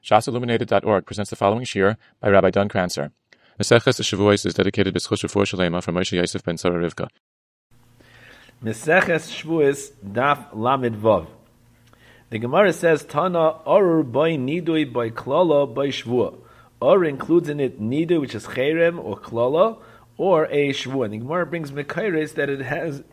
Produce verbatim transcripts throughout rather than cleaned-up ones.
shas illuminated dot org presents the following shir by Rabbi Don Kranzer. Maseches Shavuos is dedicated to B'schus Refuah Shalema from Moshe Yosef ben Sarah Rivka. Maseches Shavuos Daf Lamed Vav. The Gemara says, Tana Orur by Nidui by Klala by Shvuah. Or includes in it Nidui, which is Cherem or Klala, or a Shvuah. And the Gemara brings Mekayres that it has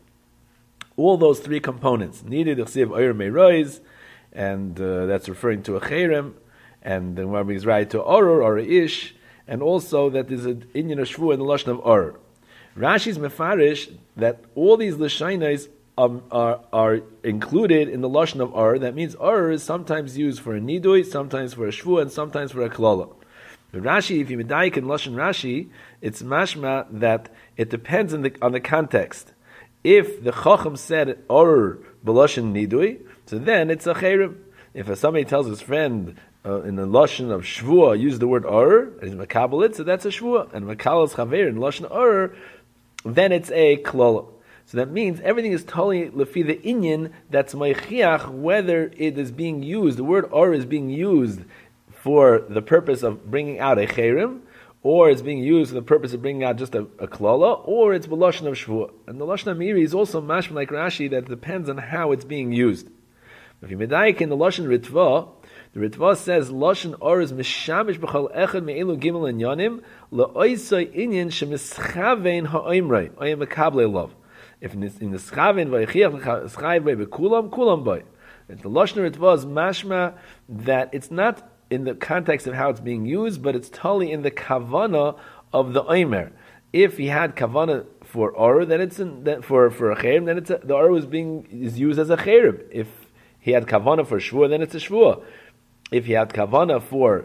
all those three components. Nidui, the Chsiv Oyer Meiroiz, and uh, that's referring to a Cherem. And the Gemara brings right to Orur or a Ish, and also that there's an Inyan of Shvuah in the Lashon of Orur. Rashi's Mefarish that all these Lashainas um, are are included in the Lashon of Orur. That means Orur is sometimes used for a Nidui, sometimes for a Shvuah, and sometimes for a Klala. But Rashi, if you medayik in Lashon Rashi, it's mashma that it depends on the on the context. If the Chacham said Orur b'Lashon Nidui, so then it's a Cherem. If somebody tells his friend uh, in the Lashon of Shvuah, use the word Orur, and he's makabel it, so that's a Shvuah. And makabel is Chaver in Lashon Orur, then it's a Klala. So that means everything is totally lefi the inyan that's meichiach, whether it is being used, the word Orur is being used for the purpose of bringing out a Cherem, or it's being used for the purpose of bringing out just a, a Klala, or it's b'Lashon of Shvuah. And the Lashon Amiri is also mashma like Rashi, that depends on how it's being used. If you medayik in the Lashon Ritva, the Ritva says Lashon Orur is mishamish b'chol echad me'elu gimel and yanim la'oisai inyan shemischavein ha'oimrei oyem mekable love. If in the schavein v'yichiach l'chayv by b'kulam kulam by. The Lashon Ritva is mashma that it's not in the context of how it's being used, but it's totally in the kavana of the oimer. If he had kavana for Orur, then it's in, that for for a cherem, then it's a, the Orur is being is used as a cherem. If he had kavana for shvuah, then it's a shvuah. If he had kavana for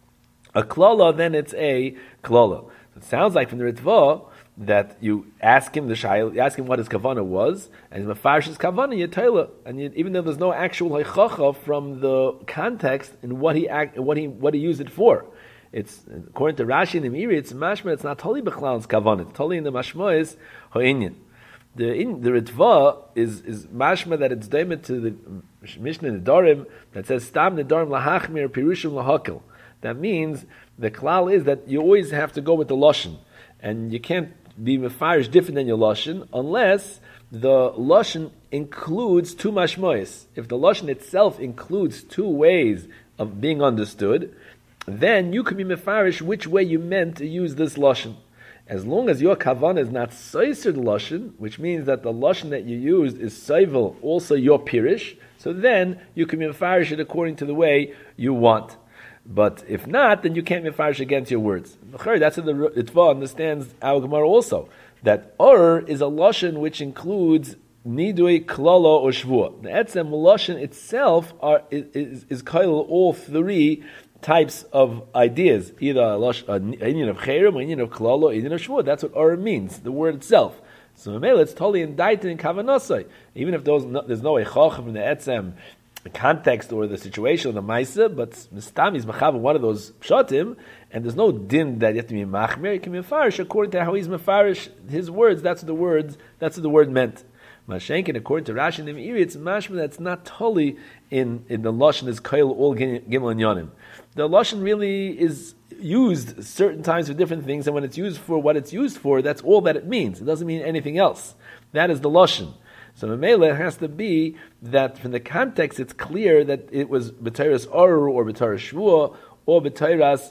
a klala, then it's a klala. It sounds like from the Ritva that you ask him the shayl, you ask him what his kavana was, and his mafarish his kavana, you tell it. And you, even though there's no actual haychacha from the context in what he act, what he what he used it for, it's according to Rashi and the Miri, it's mashma. It's not totally b'chlal's kavana. It's totally in the mashma is ha'inyan. The in, the Ritva is is mashma that it's daimit to the Mishnah in the Dorim that says stam nedarim lahachmir pirushim lahakil. That means the klal is that you always have to go with the lashon, and you can't be mefarish different than your lashon unless the lashon includes two mashmois. If the lashon itself includes two ways of being understood, then you can be mefarish which way you meant to use this lashon. As long as your kavanah is not soiser the lashon, which means that the lashon that you used is soivel, also your pirish, so then you can be mefarish it according to the way you want. But if not, then you can't be mefarish against your words. That's what the Ritva understands our Gemara also, that Orur is a lashon which includes nidui, klala, or shvuah. The etzem lashon itself are, is is, is all three types of ideas, either an inyan of cherem, or inyan of klala, or inyan of shvuah. That's what Orur means, the word itself. So it's totally indicted in kavanasai. Even if those, no, there's no echach from the etzem, the context or the situation of the Maisa, but Mistami is Machav one of those Pshatim, and there's no din that you have to be Machmer, you can be Mefarish according to how he's Mefarish his words, that's what the words, that's what the word meant. Mashenkin, according to Rashi and the Meiri, it's Mashma that's not totally in, in the Lashon is Kail all Gimel and Yonim. The Lashon really is used certain times for different things, and when it's used for what it's used for, that's all that it means. It doesn't mean anything else. That is the Lashon. So Mamela, it has to be that from the context it's clear that it was B'teiras Orur or B'teiras Shvuah or B'teiras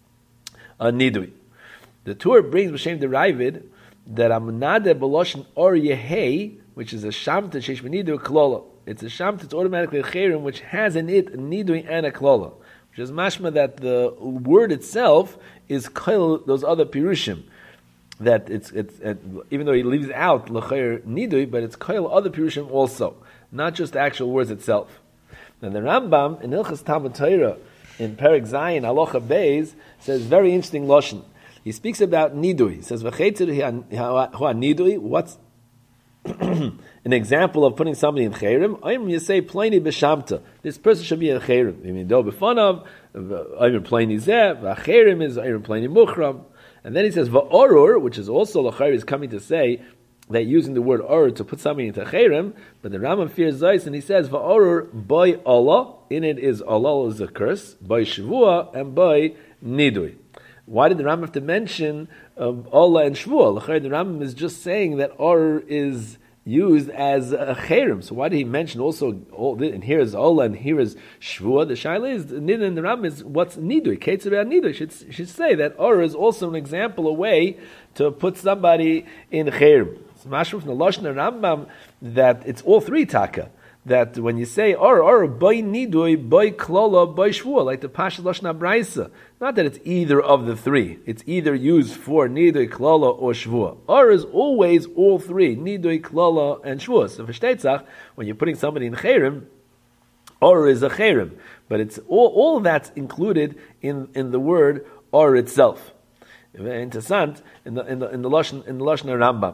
uh, Nidui. The Torah brings B'Shem Deravid that Amnade B'Loshen Or Yehei, which is a Shamta Sheish B'Nidui Klala. It's a Shamta, it's automatically a Cherem, which has in it a Nidui and a Klala. Which is mashma that the word itself is Kol, those other Pirushim. That it's it's uh, even though he leaves out l'chayer nidui, but it's koil other pirushim also, not just the actual words itself. Now the Rambam in Hilchas Talmud Torah in Perek Zayin Halacha Beis says very interesting lashon. He speaks about nidui. He says v'cheitzir hu nidui. What's an example of putting somebody in chayrim? I'm you say plaini b'shamta. This person should be in chayrim. I mean, do b'fanav. I'm plaini zeh. V'chayrim is I'm plaini muchram. And then he says, Va'orur, which is also Lachari is coming to say that using the word or to put somebody into cherem, but the Rambam fears Zeis, and he says va'orur by Allah. In it is Allah is a curse by Shavua and by Nidui. Why did the Rambam have to mention um, Allah and Shvuah? The Rambam is just saying that or is used as a cherem. So why did he mention also all this? And here is Allah and here is Shvuah? The Shaila is Nidui and the Rambam is what's Nidui? Ketzirah Nidui should should say that or is also an example, a way to put somebody in cherem. It's mashma from the Lashon Rambam that it's all three taka. That when you say or or by nidui, by klola, by shvua, like the Pasha Lashon Abraisa, not that it's either of the three. It's either used for nidui, klola, or shvua. Or is always all three, nidui, klola, and shvua. So for shteitzach, when you're putting somebody in cherem, or is a cherem, but it's all all that's included in, in the word or itself. Very interessant in the in the in the Lashon in the Lashon Rambam.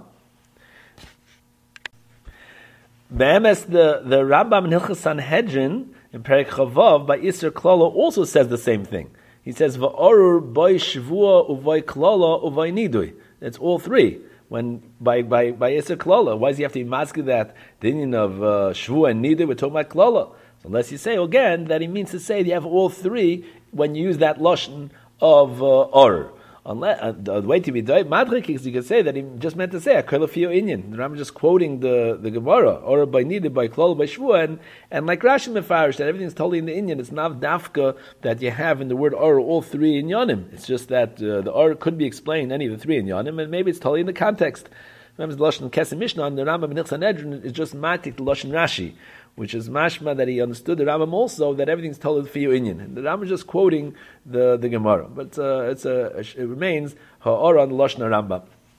Be'emes, the, the Rambam in Hilchos Sanhedrin in Perek Chavav by Isser Klala also says the same thing. He says va'orur by shvua uvay klala uvay nidui. It's all three. When by by by Isser Klala, why does he have to be masking that the union of uh, shvua and nidui? We're talking about klala. So unless you say again that he means to say that you have all three when you use that lashon of uh, or. Unless, uh, the way to be madrik is you could say that he just meant to say a kolafio inyan. The Rambam just quoting the, the Gemara or by needed by klol by shvua and and like Rashi mefarish that everything's totally in the inyan. It's not dafka that you have in the word or all three inyanim. It's just that uh, the or could be explained any of the three inyanim and maybe it's totally in the context. Remember the lashon Kesem Mishnah and the Rambam in Hilchos Sanhedrin is just matik the lashon Rashi, which is mashma that he understood the Rambam also that everything's told for you inyan. And the Rambam is just quoting the, the Gemara, but uh, it's a, it remains ha'or on the lashon Rambam.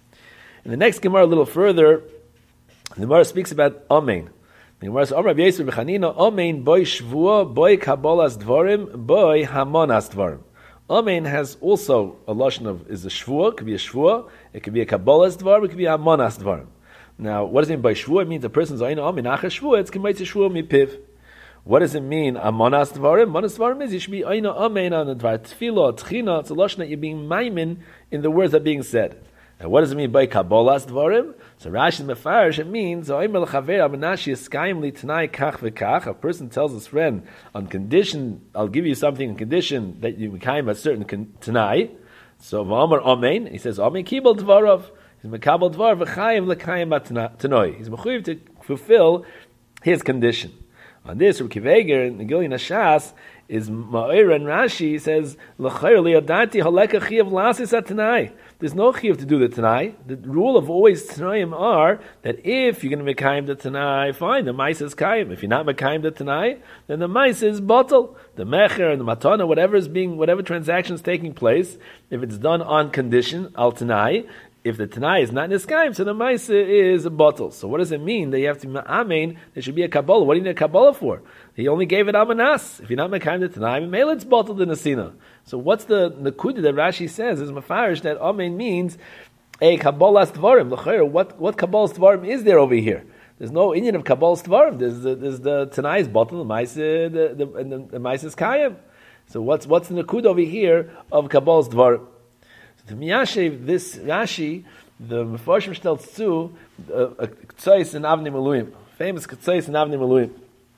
In the next Gemara, a little further, the Gemara speaks about amen. The Gemara says, "Amar Rabbi Yisrael b'Chanina, amen boy shvua, boy kabbalas dvarim, boy hamonas dvarim." Amen has also a lashon of is a shvua. It could be a shvua, it could be a kabbalas dvarim, it could be a hamonas dvarim. Now, what does it mean by shvua? It means a person's ayna amin acha shvua. It's k'mayt shvua mipiv. What does it mean? Amonas dvarim. Amonas dvarim is you should be ayna amin on the dvar tefillah, tchina. It's a lashon that you're being maimin in the words that are being said. And what does it mean by kabbalas dvarim? So Rashi mefarish it means aymer l'chaver amenashi eskayim li t'nai kach v'kach. A person tells his friend on condition, I'll give you something on condition that you become a certain t'nai. So v'amar amen. He says amen kibel dvarav. He's mekabel dvar v'chayim l'kayim t'noi. He's mechuyev to fulfill his condition. On this, Reb Akiva Eiger in the Gilyon Hashas is Ma'ir and Rashi says l'chayr li'adati haleka chiyav lasis at'nai. There's no chiyav to do the Tanai. The rule of always Tanaim are that if you're going to mekayim the Tanai, fine, the Maisa is kayim. If you're not mekayim the Tanai, then the Maisa is bottle. The Mecher and the Matana, whatever is being, whatever transaction is taking place, if it's done on condition, al Tanai, if the Tanai is not niskayim, so the Maisa is a bottle. So what does it mean that you have to ma'amein? There should be a Kabbalah. What do you need a Kabbalah for? He only gave it amanas. If you're not mekayim the Tanai, maybe it's bottled in a Sina. So what's the Nakuda that Rashi says is mafarish that amen means a Kabbalas Dvarim. What what Kabbalas Dvarim is there over here? There's no Indian of Kabbalas Dvarim. There's the there's the Tanai's bottle, the Maisa, the the, the, the Maisa's Kayim. So what's what's the Nakuda over here of Kabbalas Dvarim? So to Miyashev, this Rashi, the Mefarshim tells too a K'tzais in Avnei Miluim, famous K'tzais in Avnei Miluim.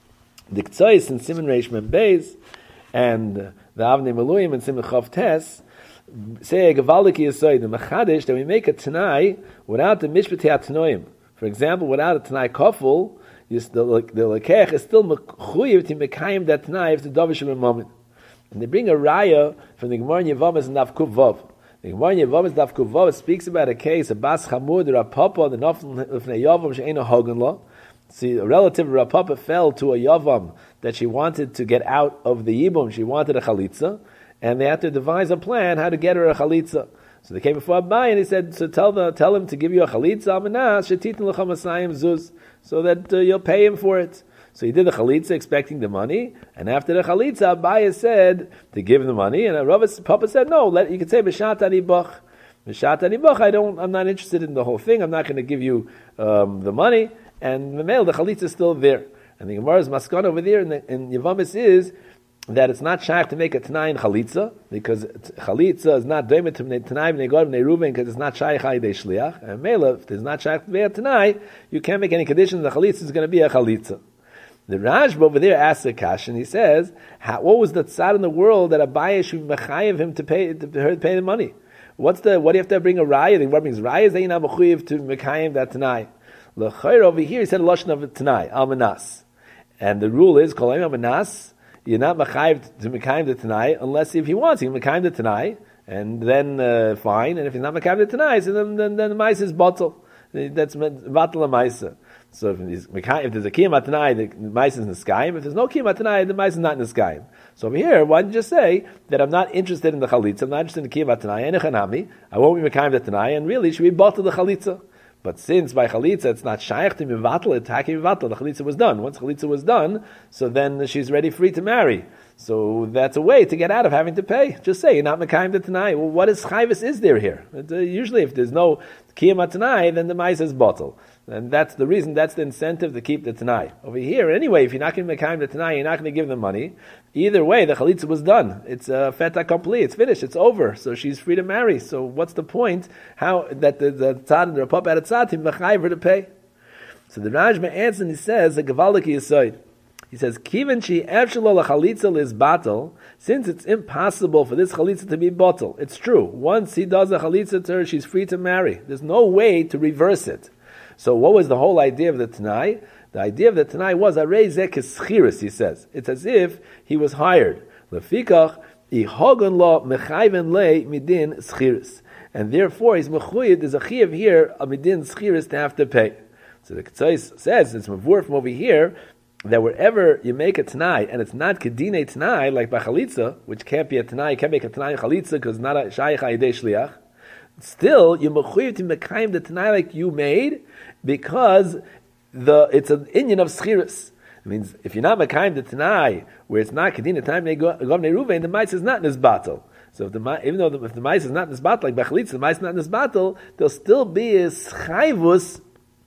The K'tzais in Siman Reish Mem Beis and uh, the Avnei Miluim and Simon Chav Tes say a Gavaldik Yesod, the Machadish, that we make a Tanai without the Mishpatei HaTanoim. For example, without a Tanai Kofel, the the Lekech is still Mechuyev to Mekayim that Tanai if the Dovish of a moment. And they bring a Raya from the Gemara in Yevamos and Daf Kuv Vav. The Gemara in Yevamos Daf Kuv Vav speaks about a case of Bas Chamud, the Rapapa, the Nofel Lefnei Yavam She'eino Hogan Lo. See, a relative of Rapapa fell to a Yavam that she wanted to get out of the Yibum. She wanted a Chalitza, and they had to devise a plan how to get her a Chalitza. So they came before Abai and he said, so tell the, tell him to give you a Chalitza, Amanas, Shetitin L'cham Asayim Zuz, so that uh, you'll pay him for it. So he did the Chalitza expecting the money, and after the Chalitza, Abai said to give him the money, and Rav Papa said, no, let, you can say, B'shat Ani Bach. B'shat Ani Bach, I don't, I'm not interested in the whole thing, I'm not going to give you um, the money. And the male, the chalitza is still there. And the Gemara's maskana over there in, the, in Yevamos is that it's not shaykh to make a Tanai in Chalitza, because Chalitza is not doimet to Tanai b'nei Gad b'nei Reuven, because it's not shaykh ha'idei shliach. And Mela, if there's not shaykh to be a Tanai, you can't make any conditions. The Chalitza is going to be a Chalitza. The Rashba over there asks a question. He says, how, what was the tzad in the world that Abaye should mechayev him to pay to pay the money? What's the what do you have to bring a raya? The what brings raya is that you're not mechayev to mekayem that Tanai. L'chayr over here he said a lashon of Tanai almanas, and the rule is kolayim almanas. You're not mechayev to mekayem the Tanai unless if he wants, he can mekayem the Tanai, and then uh, fine. And if he's not mekayem the Tanai, so then then, then the ma'ase is batal. That's batal ma'ase. So if, if there's a kiyam atanai, the ma'ase is in the sky. If there's no kiyam atanai, the ma'ase is not in the sky. So over here, why don't you just say that I'm not interested in the chalitza, I'm not interested in the kiyam atanai, enechanami, I won't be mekayim the tanai, and really should be bought to the chalitza. But since by chalitza it's not shaykh to mivatal, it's haki mivatal, the chalitza was done. Once chalitza was done, so then she's ready free to marry. So that's a way to get out of having to pay. Just say you're not mekayim the tanai. Well, what is chayvus is there here? It, uh, usually, if there's no kiyam atanai, then the ma'ase is bottle. And that's the reason, that's the incentive to keep the Tanai. Over here, anyway, if you're not going to make time the Tanai, you're not going to give them money. Either way, the Chalitza was done. It's a uh, fait accompli, it's finished, it's over. So she's free to marry. So what's the point? How, that the, the Tzad, the Rapop at a Tzad, him mechayiv her to pay. So the Rajma answers and he says, a Gavaliki Yisoid. He says, Kiven she efshelo l'chalitza is batal, since it's impossible for this chalitza to be batal. It's true. Once he does a chalitza to her, she's free to marry. There's no way to reverse it. So what was the whole idea of the Tanai? The idea of the Tanai was arei zeh keschiris, he says. It's as if he was hired. Lefikach ihogon lo mechayven le midin schiris. And therefore he's mechuyed, there's a chiyav here, a midin schiris to have to pay. So the Ketzos says, it's mavur from over here, that wherever you make a Tanai, and it's not kedine Tanai, like by Chalitza, which can't be a Tanai, you can't make a Tanai Chalitza, because it's not a shaykh ha'idei shliach, still, you're mechuyev to mekayim the Tanai like you made, because the it's an inyan of schiris. It means if you're not mekayim the Tanai, where it's not kedina time govnei Ruvain, the mice is not in this battle. So if the even though the, if the mice is not in this battle, like b'chalitza, the mice is not in this battle, there'll still be a schayvus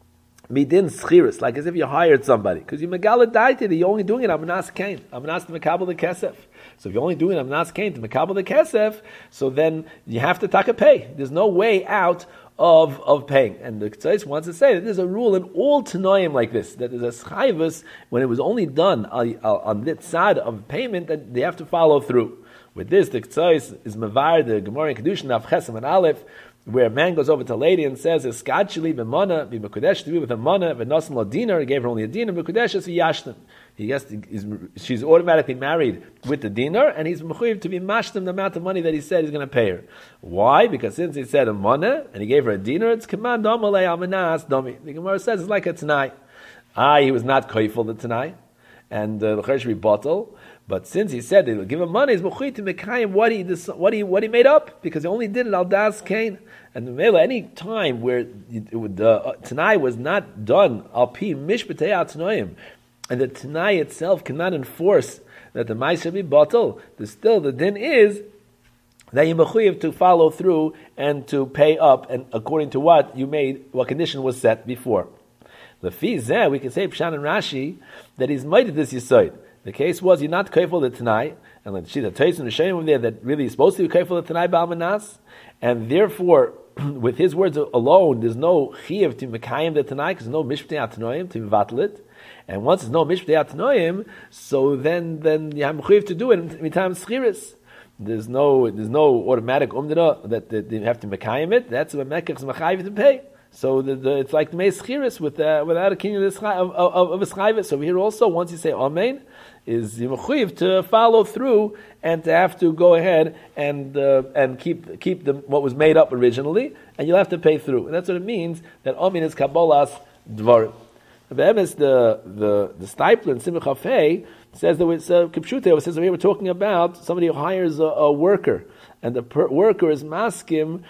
midin schiris, like as if you hired somebody, because you megala daiti, you're only doing it amanas kain, amanas to mekabel the kesef. So if you're only doing amanas kain to mekabel the kesef, so then you have to taka pay. There's no way out of of paying. And the Ketzos wants to say that there's a rule in all Tanoim like this, that there's a schayvus when it was only done on, on this side of payment, that they have to follow through. With this, the Ketzos is mevar the Gemara in Kedushin of Chesem and Aleph, where a man goes over to a lady and says, "Eskachli b'mana b'mekudesh to be with a mana v'nosim lo dinar." He gave her only a dinar. B'mekudesh is yashtem. He has to, she's automatically married with the dinar, and he's mechuyev to be mashtem the amount of money that he said he's going to pay her. Why? Because since he said a mana and he gave her a dinar, it's command domalei almanas domi. The Gemara says it's like a tanai. Ah, he was not koifel the tanai, and the uh, should be bottle. But since he said he'll give him money, he's mechuyev to mekayim what he what he what he made up, because he only did it al das kain. And any time where the uh, Tanai was not done al pi mishpatei atnoim, and the Tanai itself cannot enforce that the ma'ase should be batal, still the din is that you mechuyev to follow through and to pay up, and according to what you made, what condition was set before. The fizeh, we can say Pshan and Rashi that he's mighty this yisoid. The case was you're not kafel the Tanai, and let's see the Tais and the Shem over there that really is supposed to be kafel the Tanai ba'almanas, and therefore, with his words alone, there's no chiyav to mekayim the Tanai, because there's no mishptei atnoim to mevatel it. And once there's no mishptei atnoim, so then then you have chiyav to do it in mitam schiris. There's no there's no automatic umdana that, that you have to mekayim it. That's what mekach mechayiv to pay. So the, the, it's like the meis schiris with uh, without a kinyan of, of, of a schayvis. So here also, once you say amen, is yimachuyev to follow through and to have to go ahead and uh, and keep keep the, what was made up originally, and you'll have to pay through. And that's what it means that amen is kabbalas dvarim. The the the the Stipler in Simcha Fei says that it's uh, Kipshute. It says we were talking about somebody who hires a, a worker, and the per- worker is maskim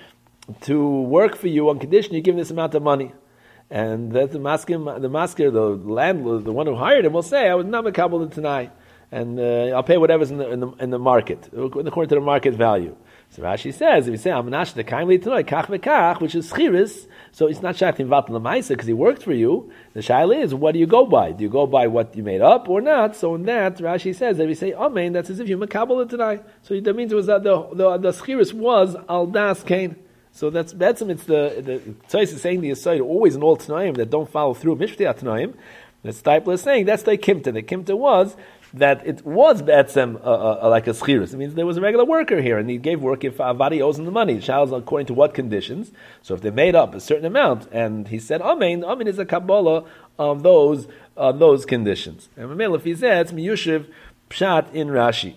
to work for you on condition you give him this amount of money. And that the maskim, the masker, the landlord, the one who hired him, will say, "I was not mekabel tonight, and uh, I'll pay whatever's in the, in the in the market, according to the market value." So Rashi says, if you say Amanash the Kaim Leitanoi Kach Vekach, which is Chiris, so it's not Shachtim Vat Lamaisa because he worked for you. The Shaila is, what do you go by? Do you go by what you made up or not? So in that, Rashi says that if you say Amen, that's as if you Makabal Leitanoi. So that means it was that the the, the Chiris was Al Das Kain. So that's that's it's the the Tzais is saying the aside always in all Tanaim that don't follow through Mishpti Tanaim. The Stipler is saying that's the Kimta. The Kimta was that it was Be'etzem uh, uh, like a Schiris. It means there was a regular worker here, and he gave work if Avadi owes him the money. Shals according to what conditions? So if they made up a certain amount, and he said Amen, Amen is a Kabbalah on those on those conditions. And if he said it's Miyushiv Pshat in Rashi.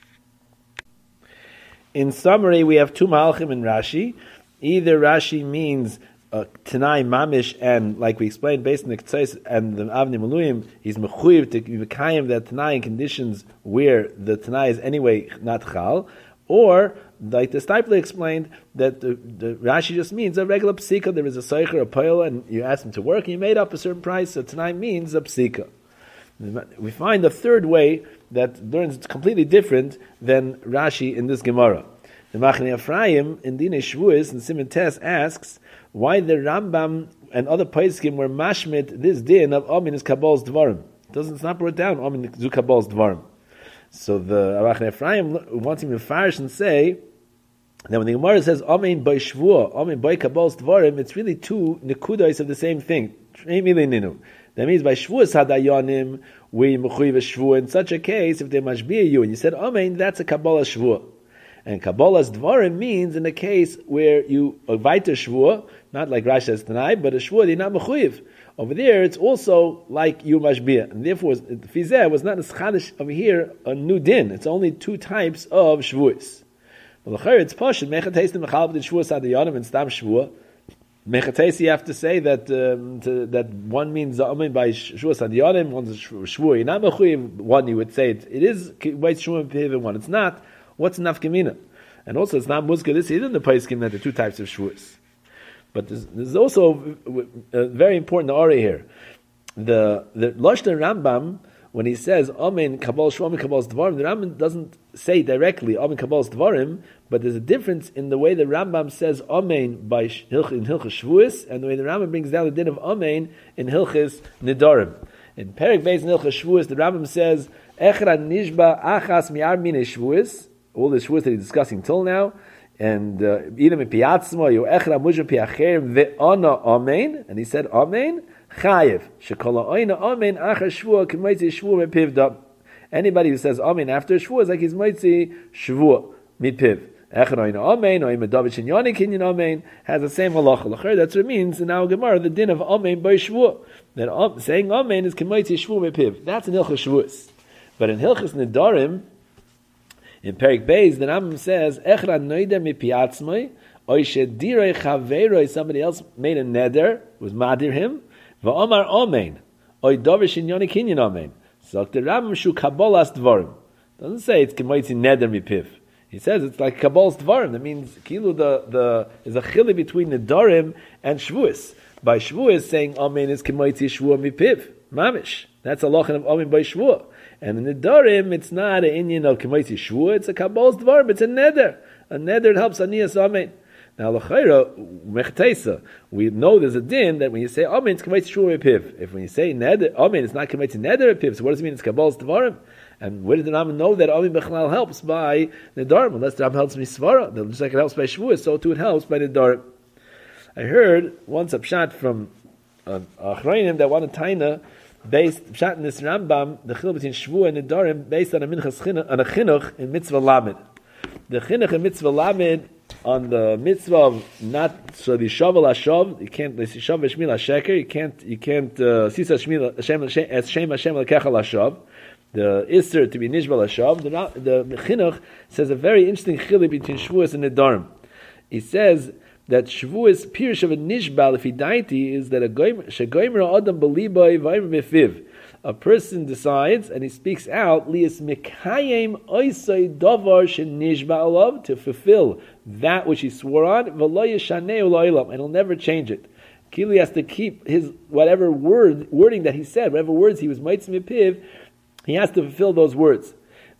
In summary, we have two Malachim in Rashi. Either Rashi means Uh, Tanai Mamish, and like we explained, based on the Ketzais and the Avnei Maluyim, he's mechuyev to be Mekayim that Tanai in conditions where the Tanai is anyway not Chal, or like the Stipler explained that the, the Rashi just means a regular psika. There is a seicher, a poil, and you ask him to work, and you made up a certain price. So Tanai means a psika. We find a third way that learns completely different than Rashi in this Gemara. The Machne Ephraim in Dinei Shvuos and Siman Tes asks why the Rambam and other Paiskim were mashmit this din of Amin is Kabbal's Dvarim. It doesn't, it's not brought down Amin is Kabbal's Dvarim. So the Machne Ephraim wants him to farish and say that when the Gemara says Amin by Shvuah, Amin by Kabbal's Dvarim, it's really two nekudas of the same thing. That means by Shvuas Hadayanim, we mechuyev Shvuah. In such a case, if they mashbia you and you said Amin, that's a Kabbalah Shvuah. And Kabbalah's Dvarim means in a case where you invite a Shvuah, not like Rashi says tonight, but a Shvuah you're not mechuyev. Over there, it's also like you mashbia, and therefore, the Fizeh was not a schadish over here a new din. It's only two types of Shvuahs. Well, the it's pashut mechates the mechalv the Shvuah sadayanim and stam Shvuah. Mechates, you have to say that um, to, that one means amen by Shvuah sadayanim, one's Shvuah you're not mechuyev. One you would say it, it is by Shvuah and one it's not. What's nafkamina? And also, it's not muska. This isn't the paiskim that the two types of shvuas. But there's, there's also a very important area here. The the Lashon Rambam, when he says Amen Kabbalah Shvuah Amen Kabbalah's Dvarim, the Rambam doesn't say directly Amen Kabbalah's Dvarim, but there's a difference in the way the Rambam says Amen by in Hilchos Shvuos and the way the Rambam brings down the din of Amen in Hilchos Nidarim. In Perek Beis in Hilchos Shvuos, the Rambam says Echra Nishba Achas Mi'ar Mine Shvuos. All the shvuos that he's discussing till now, and either mi piatzma you echra mujah piacherim ve'ana amen, and he said amen chayev shekola oina amen achar shvuah k'moitzi shvuah mipivda. Anybody who says amen after shvuah is like he's moitzi shvuah mipiv. Echra oina amen or imadavish in yoni kinyan amen has the same halacha. That's what it means in our Gemara, the din of amen by shvuah. That um, saying amen is k'moitzi shvuah mipiv. That's in Hilchos Shvuos, but in Hilchos Nidarim. In Perek Beis, the Rambam says, Echra noider mi piatzmai, oy shediroi chaveroi, somebody else made a neder, was madir him, va'omar omein, oy dovish in yoni kinyan omein. So the Rambam shu kabbalas dvarim. Doesn't say it's kemoitzi neder mi piv. He says it's like kabbalas dvarim. That means, kilu the, the, is a chili between the darim and shvuos. By shvuos, saying omein is kemoitzi shvuah mi piv. Mamish. That's a lochan of omein by shvuah. And in the Dorim, it's not an Indian of Kemaitzi Shvuah, it's a Kabbal's Dvarim, it's a Neder. A Neder helps Aniyas Amen. Now, L'chayra, Mechtesa, we know there's a din that when you say Amen, it's Kemaitzi Shvuah Epiv. If when you say Neder, Amen, it's not Kemaitzi Neder Epiv, so what does it mean it's Kabbal's Dvarim? And where did the Rambam know that Amen Bechlal helps by the Dorim? Unless the Rambam helps me Svara, just like it helps by Shvuah, so too it helps by the Dorim. I heard once a pshat from an Achrayim that wanted Taina, based pshat in this Rambam, the chil between Shvuah and Nidarim, based on a minchas chinuch, on a chinuch in mitzvah lamed. The chinuch in mitzvah lamed on the mitzvah of not so the shavel hashav, you can't the shav shmil hasheker, you can't you can't sisa shmil Hashem as shem Hashem lekechal hashav. The iser to be nishbal hashav. The the chinuch says a very interesting chili between Shvuos and Nidarim. He says that Shavuos pirush of a nishbal if he daiti is that a shegoymer adam beliboy vayim befiv. A person decides and he speaks out lias mikayim oisay davar shenishba alav to fulfill that which he swore on v'lo yishaneu lo'ilam and he'll never change it. Kili has to keep his whatever word wording that he said, whatever words he was mitzvah mipiv, he has to fulfill those words.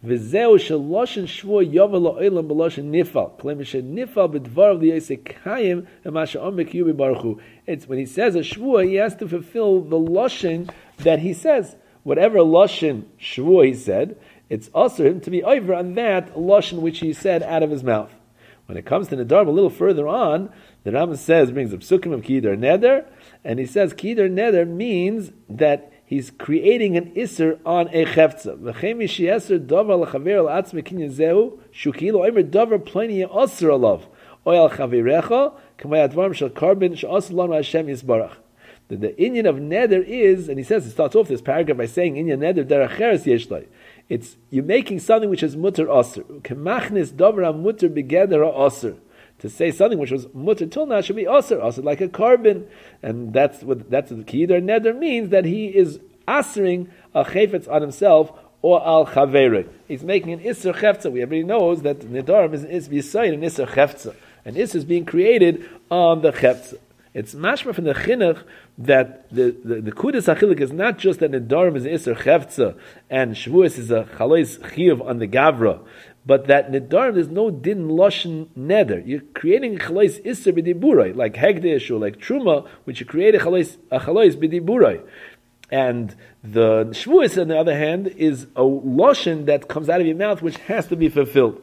V'zeu sheloshen shvua yovel la'olam b'loshen nifal. Klem nifal b'dvar v'yosei kayim v'masha omek yubi baruch hu. It's when he says a shvua, he has to fulfill the loshen that he says. Whatever loshen shvua he said, it's also him to be over on that loshen which he said out of his mouth. When it comes to Nedarim, a little further on, the Rambam says, brings up Sukkim of Kidar Neder, and he says Kidar Neder means that he's creating an Isser on a Chefza. V'chein mi she'eser davar l'chaver l'atz mekinyan zehu, shukilo omer davar pleni ya'asr alav, oy al chavirecha, k'may advarim shel karbin she'asr lanu Hashem yisbarach. The, the inyan of Neder is, and he says, he starts off this paragraph by saying, inyan Neder derech cheres yeshlai. It's, you're making something which is mutter asr. K'machnis davar mutter begeder asr. To say something which was mutter till now should be asr, asr like a carbon, and that's what that's what the kidar neder means, that he is asering a chayfetz on himself or al chaverik. He's making an isser chefza. We everybody knows that nedarim is an isser an isser chefza, and isser is being created on the chefza. It's mashma from the chinuch that the the, the kudas achilik is not just that nedarim is an isser chefza and shvuas is a chalois chiyuv on the gavra, but that nedarim there's no din loshen neder. You're creating a chalois isser b'diburai, like hegdish or like truma, which you create a chalois a chalois b'diburai. And the shvuas, on the other hand, is a loshen that comes out of your mouth, which has to be fulfilled.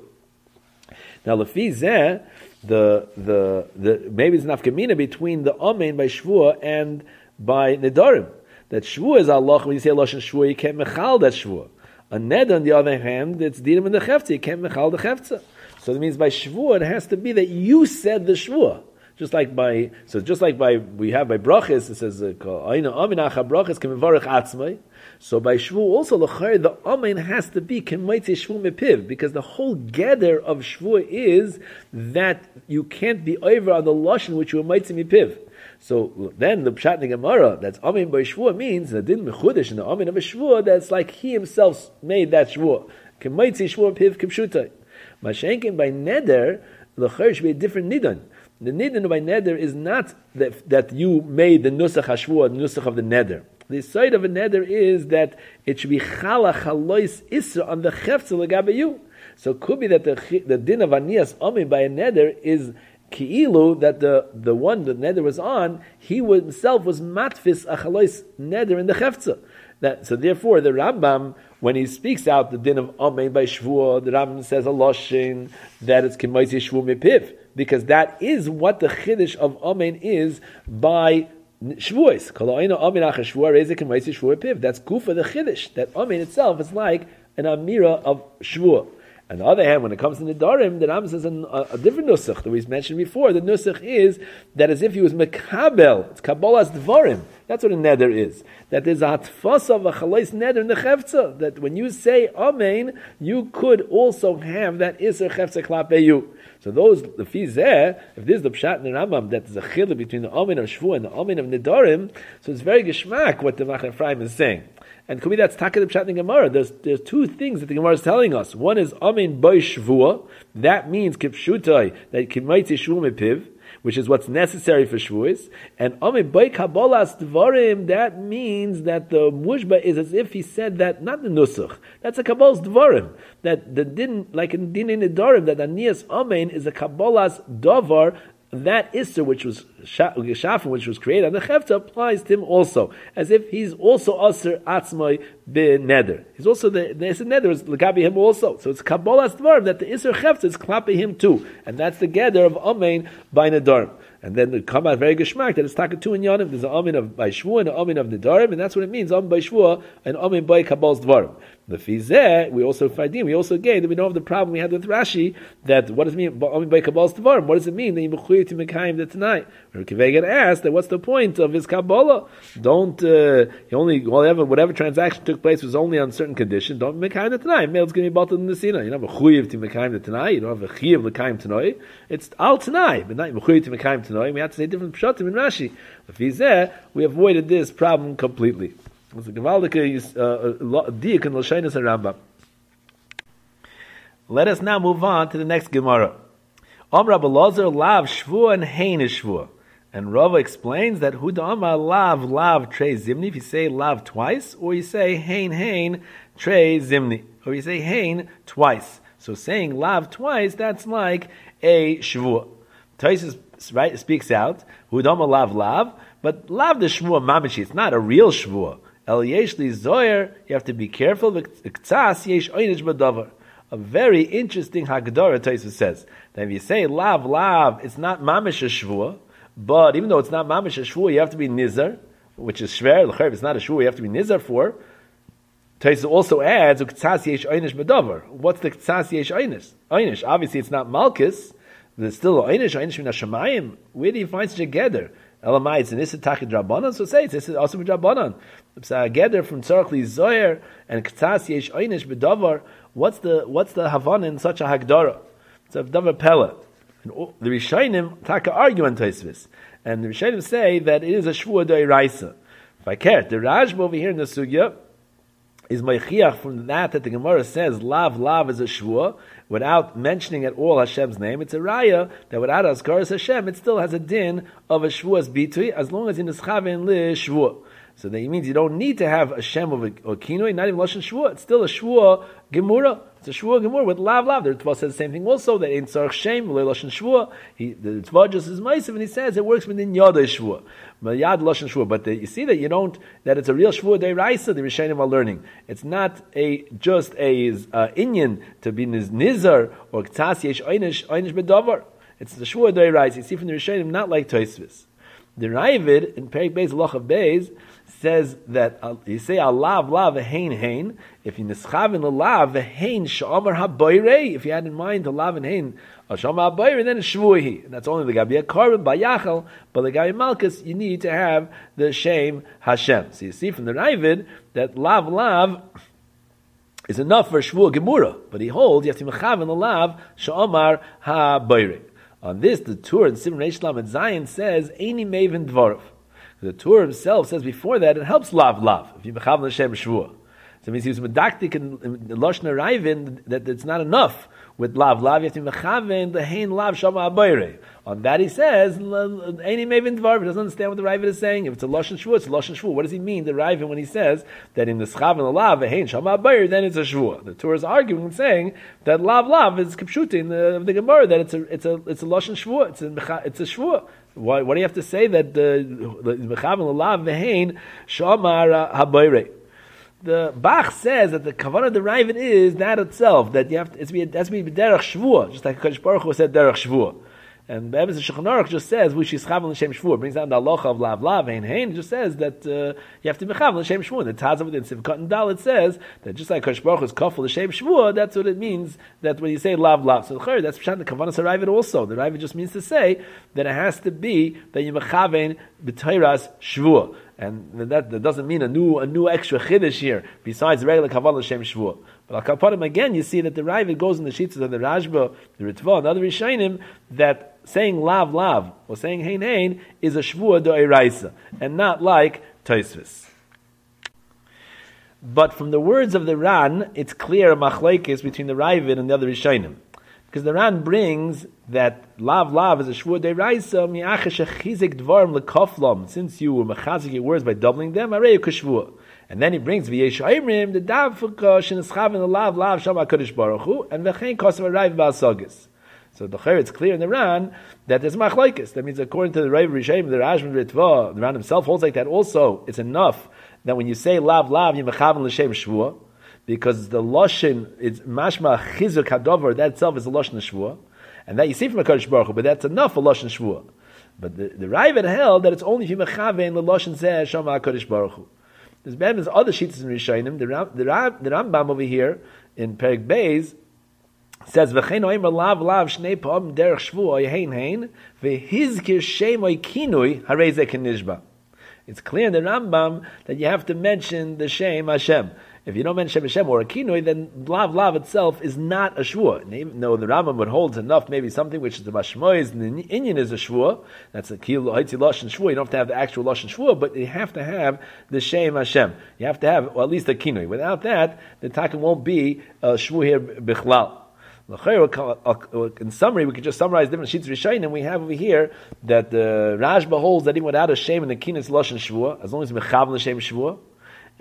Now, lefi zeh, the the the maybe it's nafkamina between the amen by shvua and by nedarim. That shvua is Allah. When you say loshen shvua, you can't mechal that shvua. A neder, on the other hand, it's dinim in the chefza. You can't mechal the chefza. So that means by shvua, it has to be that you said the shvua. Just like by, so just like by, we have by brachas, it says, Aina aminacha brachas kemivarech atzmai. So by shvu also, the amen has to be kemaitzi shvu mepiv, because the whole gather of shvu is that you can't be over on the lashon which you are maitzi mepiv. So then the pshat in the Gemara, that's amen by shvu means, the din mechudesh in the amen of a shvu, that's like he himself made that shvu. Kemaitzi shvu mepiv kipshutai. Mashenkin by neder, l'chayr should be a different nidan. The nidin by neder is not that, that you made the nusach hashvua, the nusach of the neder. The side of a neder is that it should be chala chalois isra on the chefza legabe you. So it could be that the, the din of anias amin by a neder is ki'ilu, that the, the one the neder was on, he himself was matfis a chalois neder in the chefza. That, so therefore the Rambam, when he speaks out the din of amin by shvua, the Rambam says a loshin that it's kemaisi shvu mipiv, because that is what the chiddush of amen is by shvuos. That's kufa the chiddush, that amen itself is like an amira of shvua. On the other hand, when it comes to nedarim, the Rambam says a, a different nusach that we mentioned before. The nusach is that as if he was mekabel, it's kabbalas dvarim. That's what a neder is. That there's a hatfas of a chalais neder in the chefza. That when you say amen, you could also have that iser chefza klape you. So those, the fizeh, if this is the pshat in the Rambam, that there's a chiluk between the amen of shvu and the amen of nedarim, so it's very geschmack what the Machan Ephraim is saying. And could be that's taka the pshat in Gemara. There's there's two things that the Gemara is telling us. One is amen by shvua. That means kipshutai, that kimaitzi shvu mepiv, which is what's necessary for shvuos. And amen by kabbalas dvarim, that means that the mushba is as if he said that, not the nusach. That's a kabbalas dvarim. That the din, like in din in nedarim, that anias amen is a kabbalas davar. That Isser, which was Shafin, which was created on the Chefta, applies to him also, as if he's also Aser Atzmai bin Neder. He's also the, the Isser Neder is Lagabi him also. So it's Kabbalas Dvarim that the Isser Chefta is Klapi him too. And that's the gather of Amen by Nedarim. And then it come out very geschmack that it's taka two in Yonim. There's an Amen of by Shvua and an Amen of Nedarim, and that's what it means, Amen by Shvua and Amen by Kabbal's Dvarim. The Fizeh, we also find we also gain that we don't have the problem we had with Rashi, that what does it mean, Amen by Kabbal's Dvarim? What does it mean that you mechuyev to mekayim the tonight? Kivegan asked that what's the point of his Kabbalah? Don't, uh, you only, whatever, whatever transaction took place was only on certain condition, don't mekayim the tonight. Mail's going to be bottled in the Sina. You don't have a chuyev to mekayim the tonight, you don't have a chiyev lekayim tonight. It's al tonight, but not mechuyev to mekayim tonight. We have to say different pshatim in Rashi. If he's there, we avoided this problem completely. It's a gewaldige diak in Lashonos Rambam. Let us now move on to the next Gemara. Om Rabbi Elazar lav shvua and hein is shvua. And Rava explains that hu da'amar lav lav trei zimni, if you say lav twice, or you say hein hein trei zimni. Or you say hein twice. So saying lav twice, that's like a shvua. Taisus right speaks out, hudama lav lav, but lav the shvua mamishi. It's not a real shvua. El yesh li zoyer. You have to be careful. K'tzas yesh oynish b'davar. A very interesting Hagdara Taisus says that if you say lav lav, it's not mamish a shvua, but even though it's not mamish a shvua, you have to be nizar, which is shver. L'chayv, it's not a shvua, you have to be nizar for. Taisus also adds uktzas yesh oynish b'davar. What's the k'tzas yesh oynish? Oynish. Obviously, it's not malchus. There's still oynish. Oynish min hashamayim. Where do you find such a gather? Elamai, it's an issa tachid rabbanon. So say it's also with rabbanon. It's a gather from tzarich li zoyer and k'tzas yesh oynish b'davar. What's the what's the Havana in such a Hagdara? It's a Davar Pella. The Rishonim taka argue on Tosfos, and the Rishonim say that it is a Shvua D'Oraisa. If I care, the Rashba over here in the Sugya is Meichiach from that that the Gemara says Lav Lav is a Shvua without mentioning at all Hashem's name. It's a Raya that without Azkaras Hashem, it still has a din of a Shvua's bitui as long as in the Schaven li Shvua. So that means you don't need to have a shem of a, a kinoi, not even lashon shvua. It's still a shvua gemura. It's a shvua gemura with lav lav. The Ritva says the same thing also, that in tzarich shem v'lo lashon shvua. He, the Ritva just is ma'isiv, and he says it works within yada shvua, yad lashon shvua. But the, you see that you don't, that it's a real shvua deiraisa. The Rishonim are learning. It's not a just a uh, inyan to be nizar or k'tzas yesh oynish oynish bedavar. It's the shvua deiraisa. You see from the Rishonim, not like Tosfos. The Ravid in Perek Beis Loch of Beis says that uh, you say alav lav hein hein. If you nischav in the lav hein shamar habayre, if you had in mind the lav and hein shamar habayre, then it's shvuhi. That's only the gabi karban bayachal, but the gabi malchus you need to have the shem Hashem. So you see from the Ravid that lav lav is enough for shvu gemura, but he holds you have to mechav in the lav shamar habayre. On this, the Tur in Simon Reish Lamed Zayin says, Eini Maven Dvarov. The Tur himself says before that, it helps Lav Lav, if you mechav l'Shem Shvua. So it means he was medaktik in the Lashon Raivin, that it's not enough with Lav Lav, you have to mechav the Hein Lav Shama Abayre. On that he says, Eini Maven Dvarov. He doesn't understand what the Raivin is saying. If it's a Lashon Shvua, it's a Lashon Shvua. What does he mean, the Raivin, when he says that in the Schav and the Lav, the Hein Shama Abayre, then it's a Shvua. The Tur is arguing and saying that Lav Lav is Kipshuti in the, the Gemara, that it's a, it's a, it's a Lashon Shvua, it's a, it's a Shvua. Why, what do you have to say that the Mechav and the Lav, the Hein Shama Abayre? The Bach says that the kavanah of the Raven is that itself, that you have to, it's be, that's be derech shvua, just like Kadosh Baruch Hu said derech shvua. And the Emes Shulchan Aruch just says, which is chav l'shem shvua, brings down the halacha of lav lav, hein hein, it just says that uh, you have to be chav l'shem shvua. The Taz of it in Sivkot and Dalet says that just like Kadosh Baruch Hu is kafel l'shem shvua, that's what it means, that when you say lav lav. So the that's pshat the kavanah of the Raven also. The Raven just means to say that it has to be that you mechaven b'teiras shvua. And that, that doesn't mean a new a new extra chiddush here, besides the regular kavanah l'shem shvua. But al kapanim again, you see that the Ravid goes in the sheets of the Rashba, the Ritva, and other Rishonim, that saying lav lav or saying hein hein is a shvua d'oraisa, and not like Tosfos. But from the words of the Ran, it's clear a machlekes between the Ravid and the other Rishonim, because the Ran brings that lav lav is a shvua d'oraisa mi'achesh chizik dvarim lekoflam. Since you were mechazik your words by doubling them, arei kashvua. And then he brings v'yesh ha'imrim the davka shenischav in the lav lav shama Kadosh Baruch Hu and v'chein kosav arayv ba'asagis. So the Chayr, it's clear in the Ran that there's machlokes. That means according to the Rav Rishonim, the Rashba Ritva, the Ran himself holds like that. Also, it's enough that when you say lav lav you mechaven l'shem shvua, because the loshin is mashma chizuk hadover, that itself is a loshin shvua, and that you see from a Kadosh Baruch Hu, but that's enough for loshin shvua. But the, the Ravid held that it's only if you mechaven the loshin zeh shama Kadosh Baruch Hu. There's there's other sheets in Rishonim. The Ram, the, Ram, the Rambam over here in Perek Beis says v'chein oimer lav lav shnei pa'am derech shvua hein hein v'hizkir shem oy kinui harei ze kenishba. It's clear in the Rambam that you have to mention the Shem Hashem. If you don't mention Hashem or a kinui, then lav lav itself is not a shvua. No, the Rambam would hold enough, maybe something which is the mashmois and the Inyan is a shvua. That's a kil haitzi lashon shvua. You don't have to have the actual lashon shvua, but you have to have the Shem Hashem. You have to have, or at least a kinui. Without that, the takim won't be a shvua here bichlal. In summary, we could just summarize different sheets of Rishonim, and we have over here that the Rashba holds that even without a Shem and the kinus lashon shvua, as long as mechav l'shem shvua.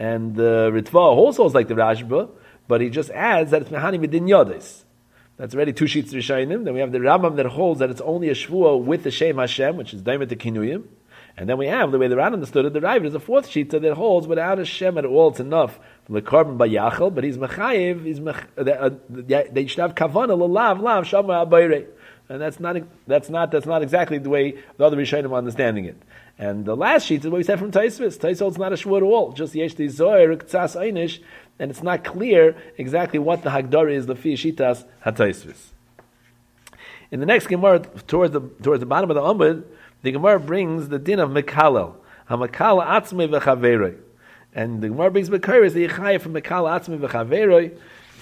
And the uh, Ritva also is like the Rashba, but he just adds that it's Mehani Midin Yodis. That's already two sheets of Rishayim. Then we have the Rambam that holds that it's only a Shvuah with the Shem Hashem, which is Daimet the Kinuyim. And then we have, the way the Ran understood it, the Rav is a fourth sheet that holds without a Shem at all, it's enough from the carbon by Yachal, but he's Mechayiv, he's mech, uh, uh, they should have Kavana, Lalav, Lav, Shama, Abayre. And that's not, that's not, that's not exactly the way the other Rishayim are understanding it. And the last sheet is what we said from Taisvis. Taisvis is not a Shvuah at all, just Yesh Ti Zohar, Ktsas Einish, and it's not clear exactly what the Hagdara is, Lefi Shitas HaTaisvis. In the next Gemara, towards the, towards the bottom of the Amud, the Gemara brings the din of Mekalel. Ha-Mekalel atzmei v'chaveroi. And the Gemara brings Mekayr, the Yechayah from Mekalel atzmei v'chaveroi,